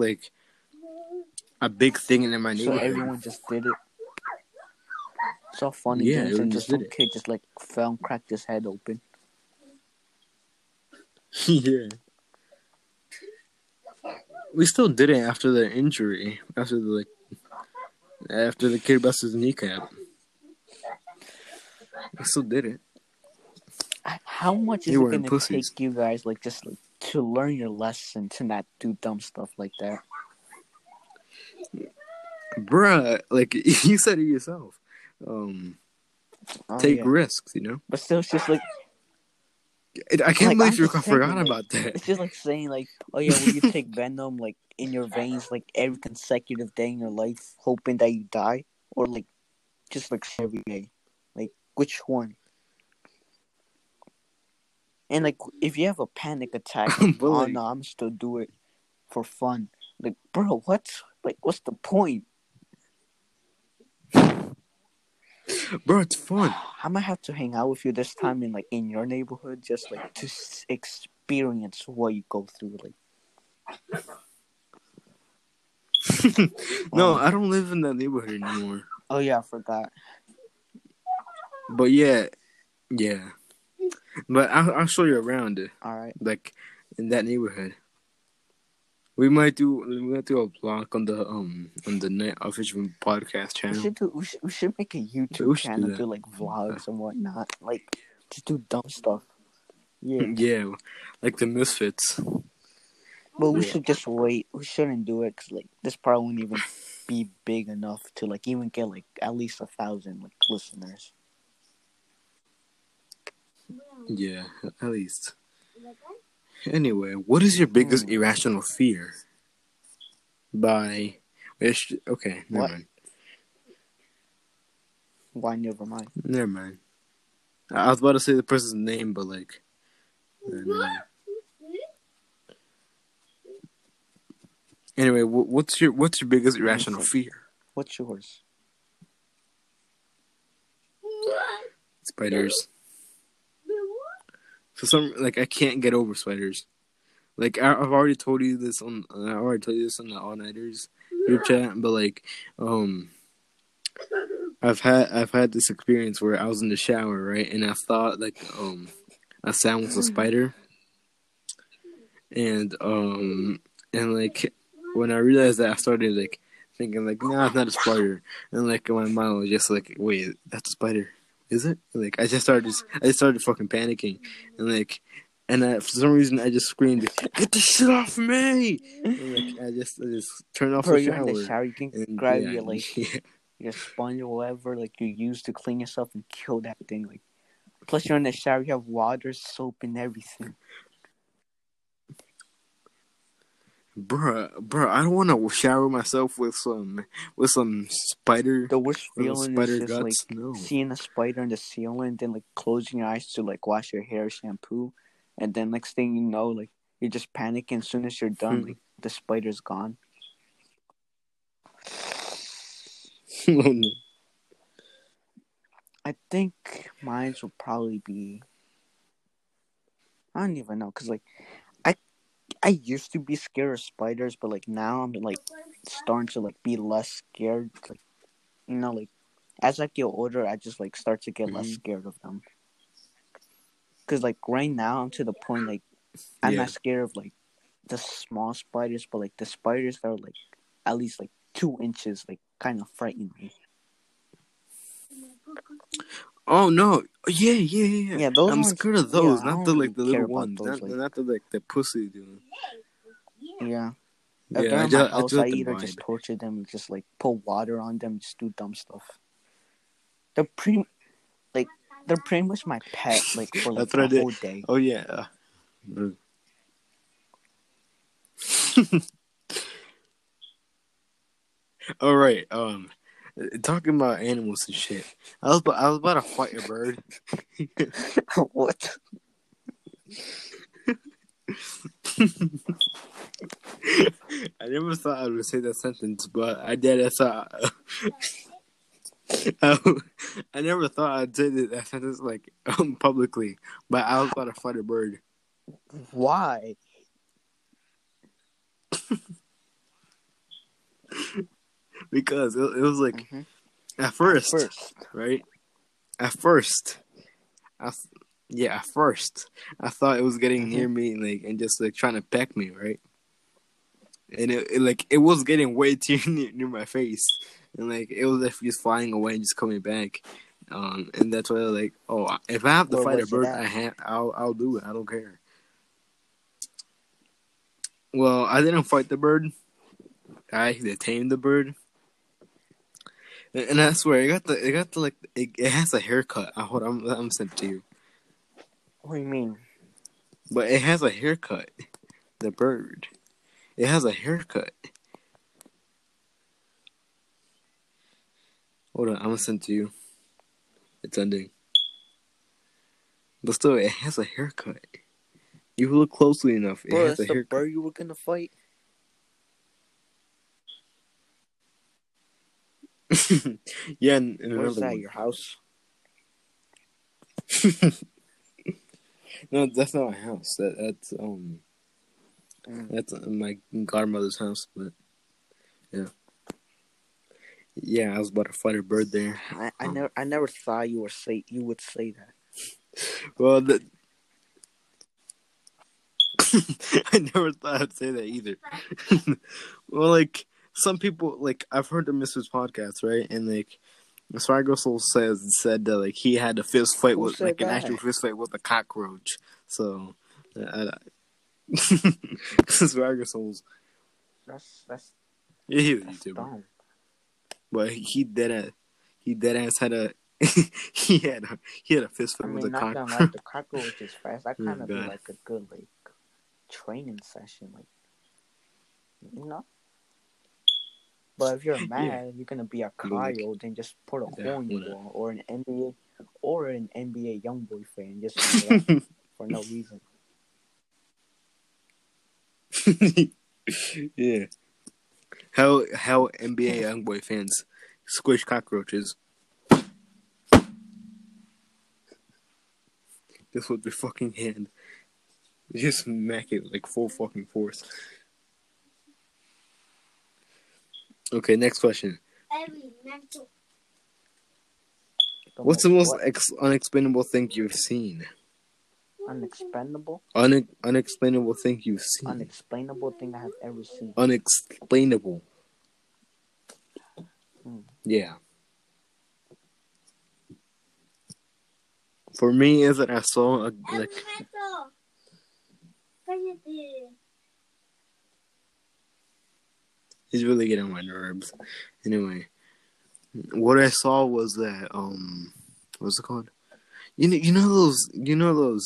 a big thing in my neighborhood. So everyone just did it. It's all funny. Yeah, and just some kid just like fell and cracked his head open. Yeah. We still did it after the injury. After the kid busted his kneecap. We still did it. How much is it going to take you guys, like, just like, to learn your lesson to not do dumb stuff like that? Bruh, like, you said it yourself. Take risks, you know? But still, it's just like... I can't believe you forgot about that. It's just like saying, like, oh yeah, will you take venom, like, in your veins, like, every consecutive day in your life, hoping that you die? Or, like, just, like, every day? Like, which one? And, like, if you have a panic attack, no, I'm still do it for fun. Like, bro, what? Like, what's the point? Bro, it's fun. I might have to hang out with you this time in your neighborhood, just like to experience what you go through. Like, No, I don't live in that neighborhood anymore. oh yeah, I forgot. But yeah. But I'll show you around it. All right. Like in that neighborhood. We might do a vlog on the Night Official podcast channel. We should make a YouTube channel, do like vlogs and whatnot. Like just do dumb stuff. Yeah. Yeah, like the Misfits. But we should just wait. We shouldn't do it because like this probably won't even be big enough to like even get like at least 1,000 like listeners. Yeah, at least. Anyway, what is your biggest irrational fear? Okay, never mind. Why never mind? Never mind. I was about to say the person's name, but like. Anyway, what's your biggest irrational fear? What's yours? Spiders. For some, like I can't get over spiders. Like I've already told you this on the All Nighters group chat, but like, I've had this experience where I was in the shower, right, and I thought like a sound was a spider, and like when I realized that, I started like thinking like, nah, it's not a spider, and like in my mind was just like, wait, that's a spider. Is it? Like I just started fucking panicking, and like, for some reason I just screamed, "Get this shit off me!" And like I just turned off the shower. You're in the shower, you can grab your like your sponge or whatever like you use to clean yourself and kill that thing. Like, plus you're in the shower, you have water, soap, and everything. Bruh, I don't want to shower myself with some spider. The worst feeling is just guts. like seeing a spider in the ceiling, then like closing your eyes to like wash your hair, shampoo, and then next thing you know, like you're just panicking. As soon as you're done, like the spider's gone. I think mine will probably be. I don't even know, cause like I used to be scared of spiders, but like now I'm like starting to like be less scared. Like, you know, like as I get older, I just like start to get less scared of them. Cause like right now I'm to the point like I'm not scared of like the small spiders, but like the spiders that are like at least like 2 inches, like kind of frighten me. Oh no! Yeah. Those I'm scared of those, not the like the really little ones, those, not the like the pussy dude. Yeah. Yeah, if they're in my house, I either just torture them, just like put water on them, just do dumb stuff. They're pretty much my pet, like for like the whole day. Oh yeah. All right. Talking about animals and shit. I was about to fight a bird. What? I never thought I would say that sentence, but I did. I never thought I'd say that sentence like publicly, but I was about to fight a bird. Why? Because it was like at first, right? At first, I thought it was getting near me, like, and just like trying to peck me, right? And it was getting way too near my face, and like it was like just flying away and just coming back, and that's why like, oh, if I have to fight a bird, I'll do it. I don't care. Well, I didn't fight the bird. I tamed the bird. And I swear, it has a haircut. Hold on, I'm sent to you. What do you mean? But it has a haircut. The bird. It has a haircut. Hold on, I'm gonna send to you. It's ending. But still, it has a haircut. You look closely enough. It has a haircut. The bird you were gonna fight? Yeah, and Where's another that? one. Your house? No, that's not my house. Mm. That's my godmother's house. But yeah, I was about to fight a bird there. I never thought you would say that. Well, I never thought I'd say that either. Well, like some people, like I've heard the Mrs. podcast, right? And like Swagger Soul said that like he had a fist fight Who with said like an that? actual fist fight with a cockroach. So, Swagger Souls, That's yeah, he was a that's YouTuber, dumb. but he dead ass had a he had a fist I fight with a mean, not gonna lie, cockroach. the cockroach is fast. That Oh, kind of be God. like a good like training session, like you know. But if you're mad, you're gonna be a But, like, coyote and just put a yeah, hole in your whatever. wall, or an NBA YoungBoy fan, just do that for no reason. Yeah. How NBA YoungBoy fans squish cockroaches just with their fucking hand. They just smack it like full fucking force. Okay, next question. What's the most unexplainable thing you've seen? Unexplainable? Unexplainable thing you've seen. Unexplainable thing I have ever seen. Unexplainable. Yeah. For me, is that I saw like. He's really getting on my nerves. Anyway, what I saw was that what's it called? You know those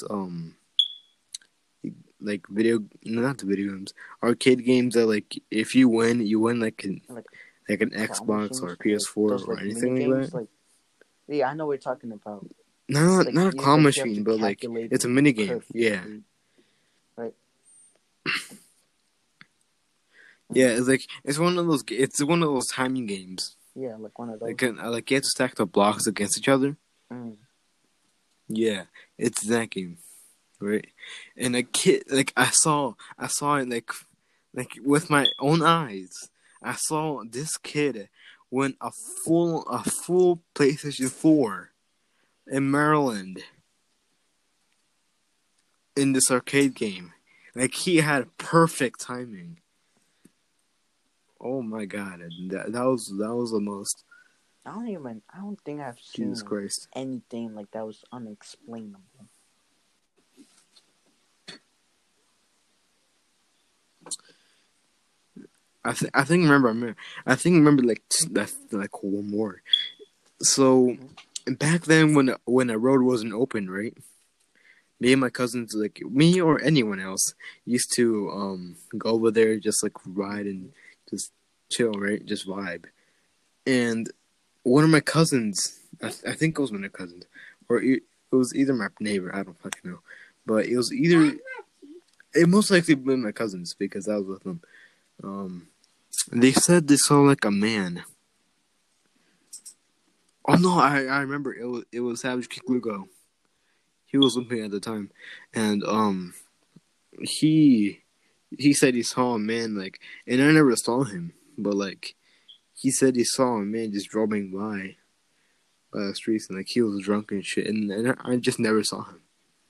like not the video games, arcade games that like if you win, you win like an Xbox or a PS4 those, or like, anything like games, that. like, yeah, I know what you're talking about. Not Like, not a claw you have machine, to but like calculate it's a it mini game. Yeah, perfectly. Right. yeah. It's one of those timing games. Yeah, like one of those. Like you have to stack the blocks against each other. Mm. Yeah, it's that game, right? And a kid, like I saw it like with my own eyes. I saw this kid win a full PlayStation 4 in Maryland in this arcade game. Like he had perfect timing. Oh my god, that was the most. I don't think I've seen Jesus Christ. anything like that was unexplainable. I think remember like one more. So back then when a road wasn't open, right? Me and my cousins, like me or anyone else, used to go over there, just like ride and just chill, right? Just vibe. And one of my cousins, I think it was one of my cousins, or it was either my neighbor, I don't fucking know, but it most likely been my cousins because I was with them. They said they saw like a man. Oh no, I remember it was Savage Kick Lugo. He was with me at the time, and he said he saw a man like, and I never saw him, but like he said he saw a man just driving by the streets, and like he was drunk and shit, and I just never saw him.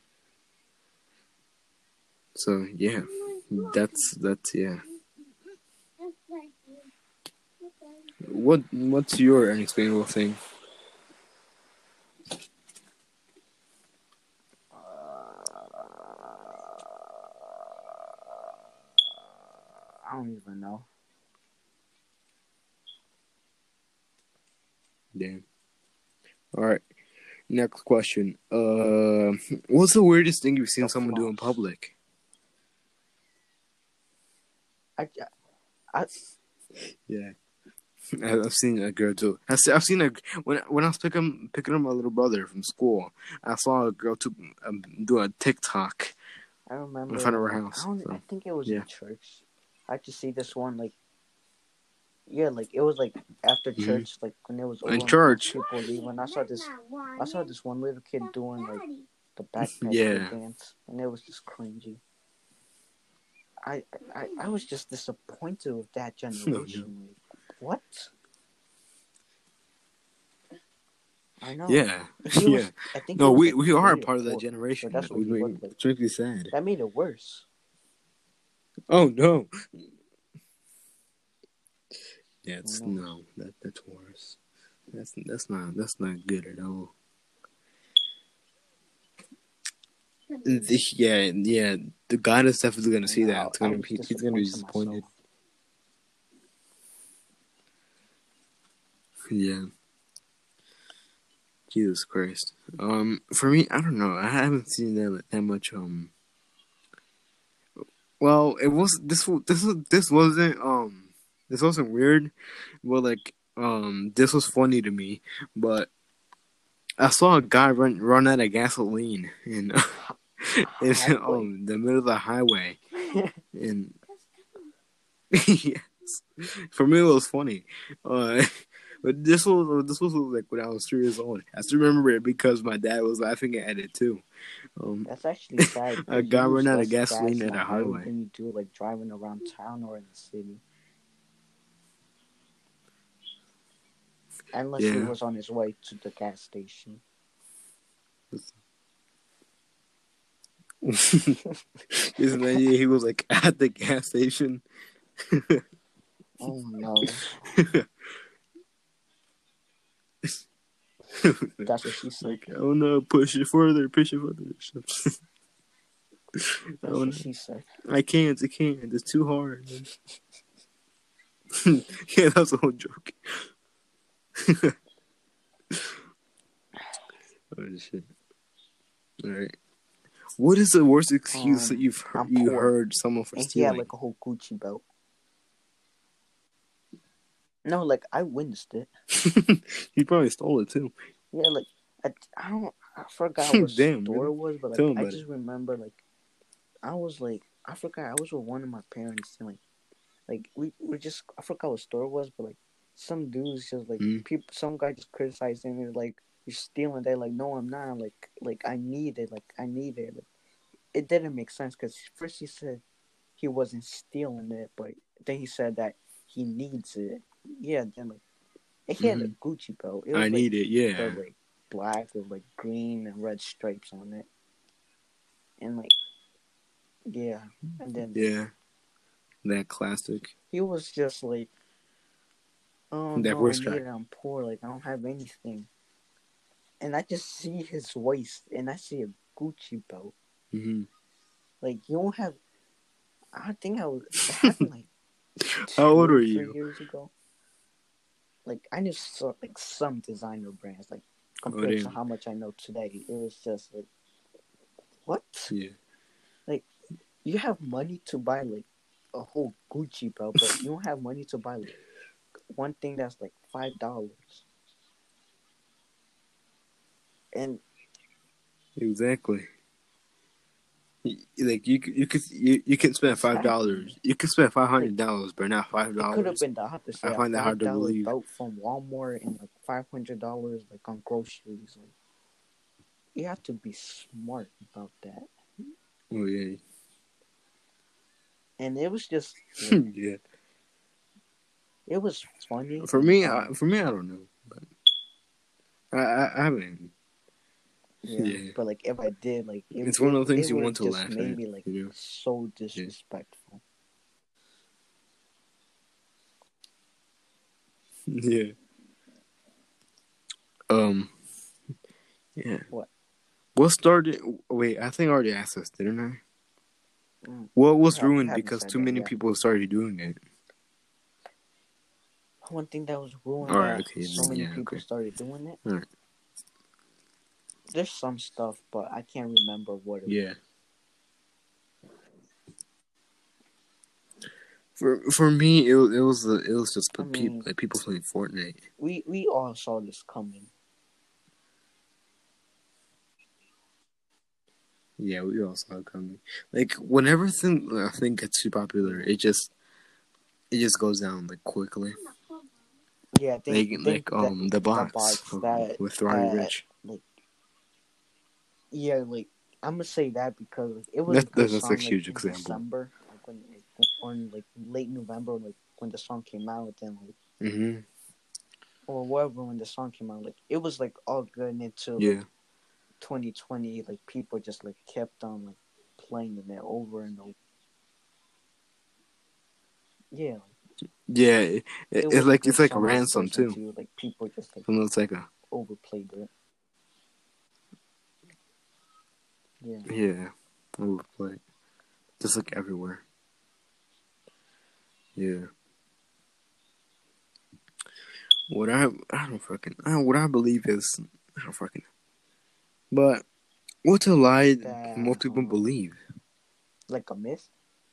So yeah, that's yeah. What's your unexplainable thing? I don't even know. Damn. All right. Next question. What's the weirdest thing you've seen someone do in public? Yeah, I've seen a girl do. I've seen a when I was picking up my little brother from school. I saw a girl do a TikTok. I remember in front of her house. I think it was in church. I just see this one like Yeah, like it was like after Mhm. church, like when it was over, In and church. most people leaving. I saw this one little kid doing like the backpack Yeah. dance, and it was just cringy. I was just disappointed with that generation. Like, what? I know. Yeah. He Yeah. was. I think he No, was we like we are 3 or part of that 4. So generation. that's what he looked like. It's makes me sad. That made it worse. Oh no. That's No. that's worse. That's not good at all. Yeah. The God is definitely gonna see that. No, It's I gonna was he's gonna be disappointed in disappointed. myself. Yeah. Jesus Christ. For me, I don't know. I haven't seen that much. Well, it was this wasn't weird. Well, like this was funny to me, but I saw a guy run out of gasoline in the middle of the highway, and yes, for me it was funny. But this was like when I was 3 years old. I still remember it because my dad was laughing at it too. That's actually sad A because you guy use ran out of less gasoline gas in at the a highway highway. than you do like driving around town or in the city. Unless he Yeah. was on his way to the gas station. Isn't that he was like at the gas station? Oh no. That's what she said. Like, oh no, push it further. That's Oh what no, she said. I can't. It's too hard. Yeah, that's the whole joke. Oh shit! All right. What is the worst excuse that I'm you poor. heard someone for And he stealing? had like a whole Gucci belt. No, like I witnessed it. He probably stole it too. Yeah, like I forgot what Damn, store really? it was, but like Tell him I about just remember like I forgot I was with one of my parents and like we just I forgot what store it was, but like some dudes just like people, some guy just criticized him and like you're stealing. They're like, no, I'm not. Like I need it. Like I need it. Like, it didn't make sense because first he said he wasn't stealing it, but then he said that he needs it. Yeah, then like he had a Gucci belt. It was I like need it. Yeah. the like black with like green and red stripes on it, and like yeah, and then Yeah. That classic. he was just like, oh That no, I voice need track. it. I'm poor. Like I don't have anything. And I just see his waist, and I see a Gucci belt. Mm-hmm. Like you don't have. I think it happened like How old were 3 you? years ago. Like I knew some designer brands, like compared to how much I know today. It was just like, what? Yeah. Like you have money to buy like a whole Gucci belt, but you don't have money to buy like one thing that's like $5. And exactly. Like you can spend $5. You can spend $500, but not $5. It could have been the opposite. I find that hard to believe. Belt from Walmart and like $500 like on groceries. Like, you have to be smart about that. Oh yeah. And it was just like, yeah. It was funny. For me, I don't know. But I haven't. Yeah, but like if I did, like it's one of the things you want to laugh made at. me like so disrespectful. Yeah. Yeah. What started? Wait, I think I already asked this, didn't I? What was ruined because too many people started doing it? One thing that was ruined so many people started doing it. All right. There's some stuff, but I can't remember what it was. Yeah. For me, it was just people playing Fortnite. We all saw this coming. Yeah, we all saw it coming. Like whenever I think gets too popular, it just goes down like quickly. Yeah, think that the the bots bots that with Roddy Rich. like yeah, like I'm gonna say that because like, it was a That's good that's a song like huge in example. December, like when like late November, like when the song came out, then like Mm-hmm. or whatever when the song came out, like it was like all good and into Yeah. like 2020, like people just like kept on like playing it over and over. Yeah, Yeah. it It's was a like good it's like a song to ransom listen too. to. Like people just like So it's like a overplayed it. Yeah. yeah overplay. Just like everywhere. Yeah. What I don't fucking what I believe is I don't fucking. But what's a lie That most people believe? like a myth.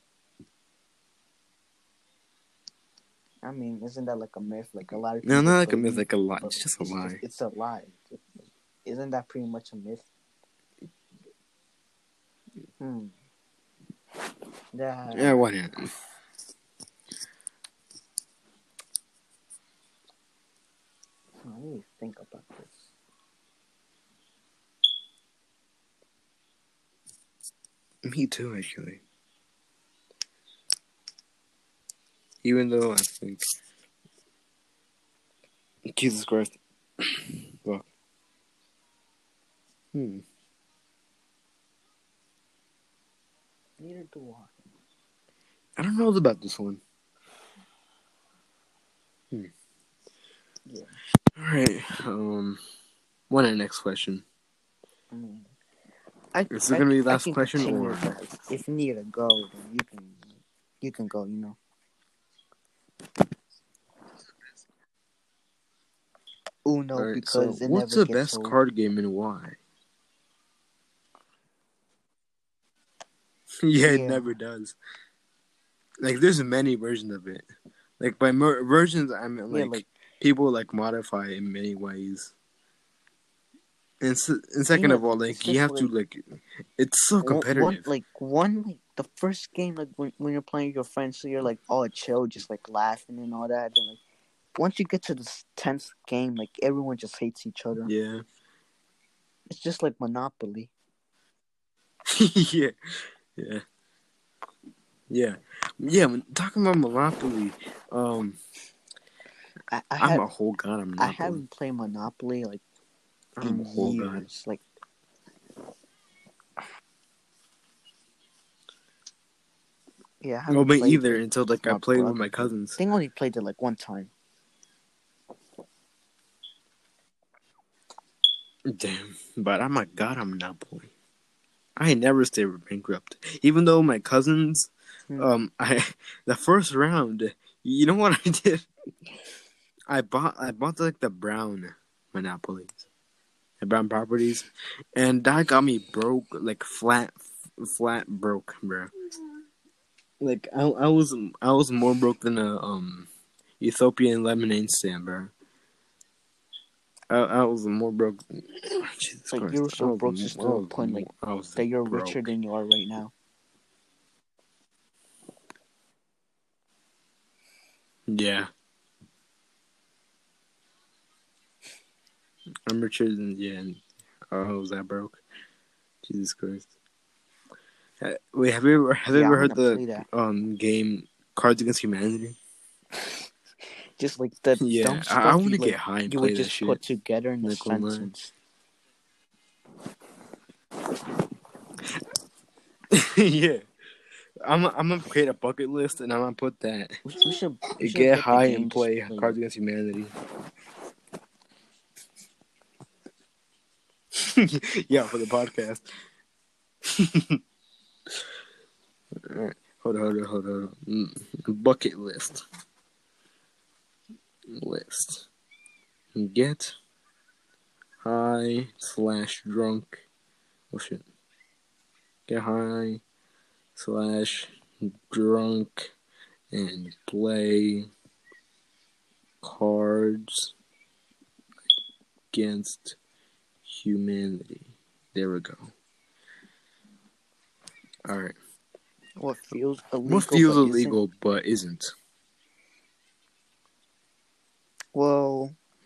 I mean, isn't that like a myth? Like a lot of No, people not like a myth, believe, like a lie. but It's like, just a lie. it's a lie. Isn't that pretty much a myth? That Yeah, why not? let me think about this. Me too, actually. Even though I think Jesus Christ. Fuck. Neither do I don't know about this one. Yeah. Alright, what our next question? I mean, Is it gonna be the I last can question continue, or but if you need to go, then you can go. You know. Uno alright, so because it what's never the gets best old. card game and why? Yeah, it never does. Like there's many versions of it. Like by versions I mean like people like modify it in many ways. And second of all, like you have to like, it's so competitive. One the first game like when you're playing with your friends, so you're like all chill, just like laughing and all that. Then like once you get to the 10th game, like everyone just hates each other. Yeah. It's just like Monopoly. Yeah. Yeah. Yeah. Yeah. When talking about Monopoly, I'm a whole god of Monopoly. I haven't played Monopoly like I'm a whole years. god. Like. Yeah, I haven't played either it until like I played with my cousins. I think I only played it like one time. Damn, but I'm a god of Monopoly. I never stay bankrupt, even though my cousins. The first round, you know what I did? I bought like the brown Monopolies, the brown properties, and that got me broke, like flat broke, bro. Like I was more broke than a Ethiopian lemonade stand, bro. I was more broke. Jesus like Christ, you were so broke just to the point like that you're broke. richer than you are right now. Yeah. I'm richer than I was that broke. Jesus Christ. Wait, have you ever heard the game Cards Against Humanity? Just like the dumb stuff I want to get high and you play would that just shit. put together in a sentence. Yeah. I'm gonna create a bucket list and I'm gonna put that. We should get high and play Cards Against Humanity. Yeah, for the podcast. Alright. Hold on. Bucket list. Get high / drunk. Oh shit. Get high / drunk and play Cards Against Humanity. There we go. Alright. What feels illegal but isn't? Well,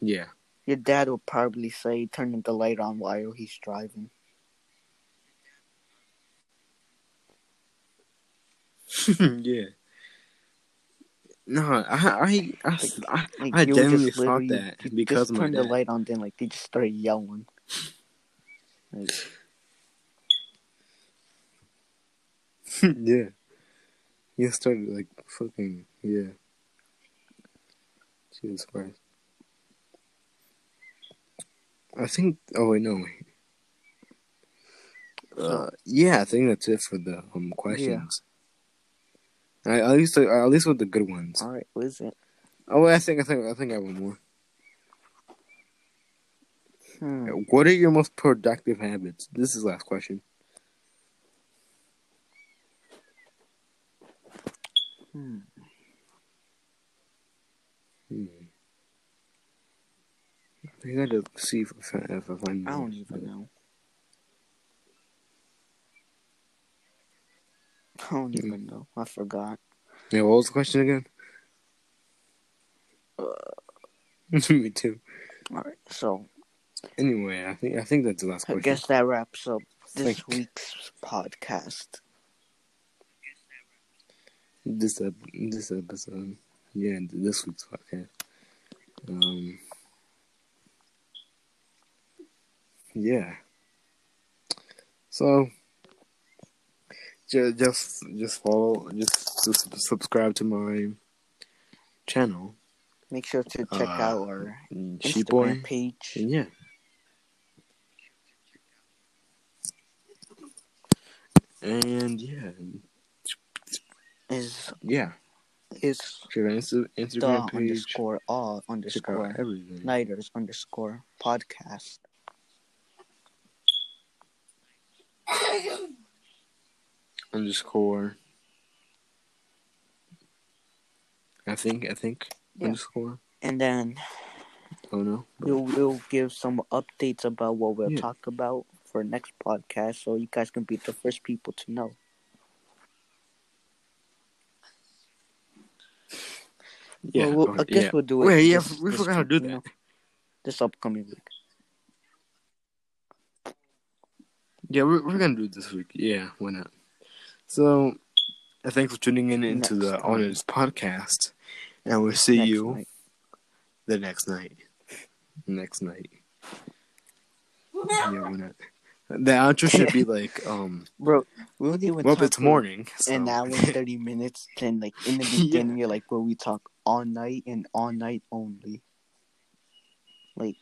Yeah. Your dad will probably say, turning the light on while he's driving. Yeah. No, I You would genuinely just thought literally that you because just of my turn the dad. light on, then like they just start yelling. Like, Yeah. He started like fucking yeah. Jesus Christ. I think. Oh wait, no. Yeah, I think that's it for the questions. At least with the good ones. all right, what is it? Oh, wait, I think I have one more. What are your most productive habits? This is the last question. I gotta see if I find. I don't even know. I don't even know. I forgot. Yeah, what was the question again? Me too. All right, so Anyway, I think that's the last I question. guess that wraps up this week's podcast. This episode, yeah, this week's podcast. Yeah. So, just follow, just subscribe to my channel. Make sure to check out our Sheep Instagram Boy page. Yeah. And yeah. Is check out Instagram page. ___ everything. Nighters _ podcast. _ I think Yeah. _ And then oh no. we'll give some updates about what we'll talk about for next podcast, so you guys can be the first people to know. Yeah, well, I guess we'll do it. Wait, yeah, we forgot how to do that. Know, this upcoming week. Yeah, we're gonna do it this week. Yeah, why not? So, thanks for tuning in into the Honors podcast, and we'll see you the next night. Next night. Yeah, why not? The outro should be like, bro, we don't even well, talk it's morning. So. An hour and 30 minutes, and like in the beginning, you're like where we talk all night and all night only. Like,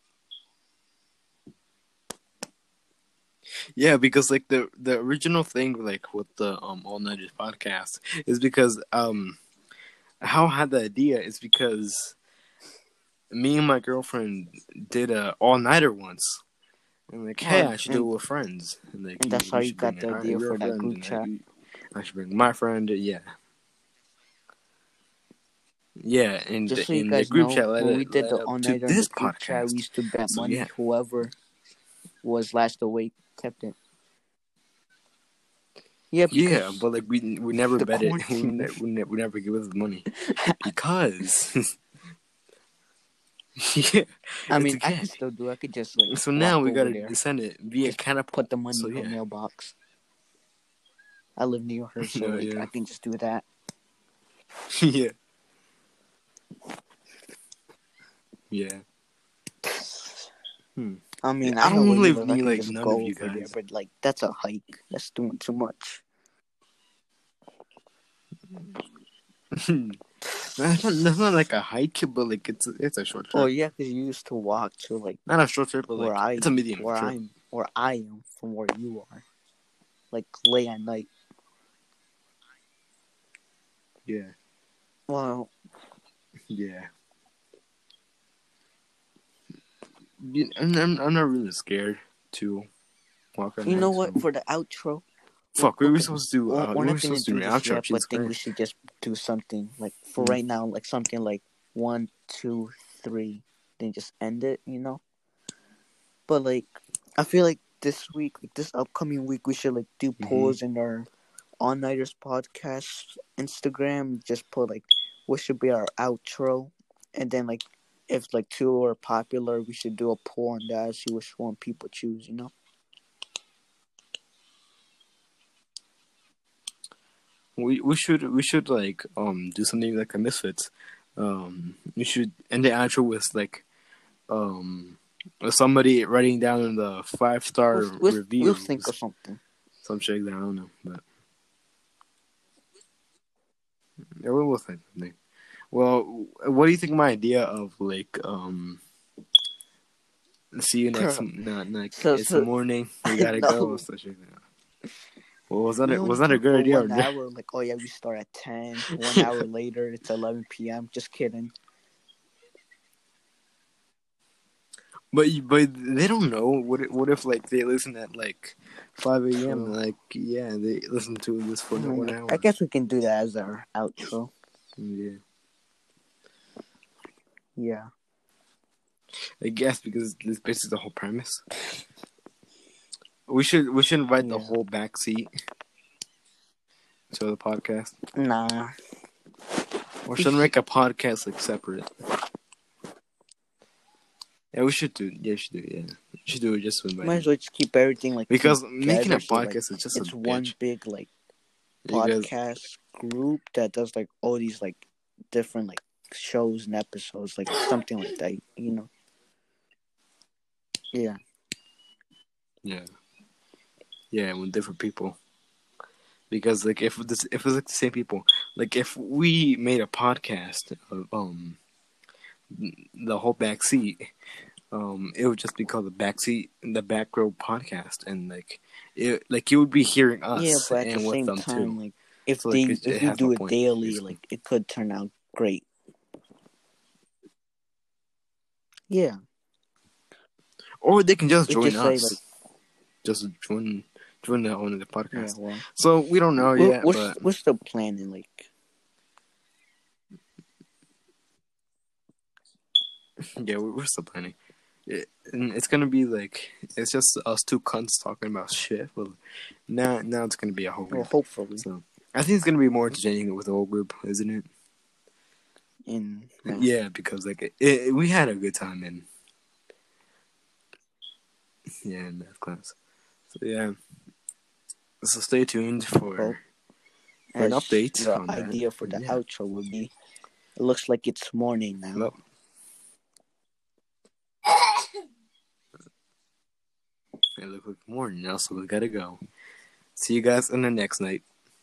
yeah, because like the original thing like with the All Nighters podcast is because how I had the idea is because me and my girlfriend did a all nighter once. And like, hey, I should do it with friends. And, like, and that's how you got the idea for that group chat. I should bring my friend. Yeah. Yeah, and just so in you guys the group know, chat, when we did the all nighter this group podcast, chat, we used to bet money. Whoever was last awake kept it. Yeah, but like we never bet it. We never give us the money because. Yeah, I mean, I can still do. I could just like. So now we gotta send it via catapult. Put the money in the mailbox. I live near her, so I can just do that. Yeah. Yeah. I mean, I don't live near like none of you guys, there, but like that's a hike. That's doing too much. That's not like a hike, but like it's a short trip. Oh yeah, because you used to walk to like not a short trip, but like it's a medium trip. Where I am from where you are, like late at night. Yeah. Well. Yeah. I'm not really scared to walk around. You know what? For the outro. Fuck, we were supposed to do. We're not supposed to do an outro. But I think we should just do something like for right now, like something like 1, 2, 3, then just end it. You know. But like, I feel like this week, like this upcoming week, we should like do polls in our All Nighters podcast Instagram. Just put like what should be our outro, and then like if like two are popular, we should do a poll on that, see which one people choose. We should like do something like a Misfits. We should end the outro with like somebody writing down the 5-star We'll reviews. think of something. Some shit like that. I don't know, but yeah, we'll think something. Well, what do you think of my idea of like see you next it's the morning, we gotta No. go, such like that. Well, was that You only was that a keep good for idea? 1 hour, like, oh yeah, we start at 10. 1 hour later, it's 11 p.m. Just kidding. But they don't know. What if like they listen at like 5 a.m. True. Like yeah, they listen to this for 1 hour. I guess we can do that as our outro. Yeah, Yeah. I guess because this basically the whole premise. We should invite the whole backseat to the podcast. Nah. Or should we make a podcast like separate? Yeah, we should do. Yeah, we should do. Yeah, we should do it just to invite. Might as well just keep everything like because together, making a so, like, podcast is just it's a one bitch. big like You guys- podcast group that does like all these like different like shows and episodes, like something like that. Yeah. Yeah, with different people. Because like if it's like the same people, like if we made a podcast of the whole backseat, it would just be called the Back Row Podcast, and like you would be hearing us, Yeah, but at and the with same them time, too. like if So, like, if we has do no it point, daily, basically. like it could turn out great. Yeah. Or they can just We join just say, us. Just join the owner of the Yeah, podcast. well, So we don't know yet, but we're still planning. Like, yeah, we're still planning. And it's gonna be like it's just us two cunts talking about shit. But now it's gonna be a whole well, group. hopefully, So I think it's gonna be more entertaining with the whole group, isn't it? Yeah, because like we had a good time in math class. So yeah, so stay tuned for an update. Your on idea that. for the Yeah. outro would be: it looks like it's morning now. Nope. It looks like morning now, so we gotta go. See you guys in the next night.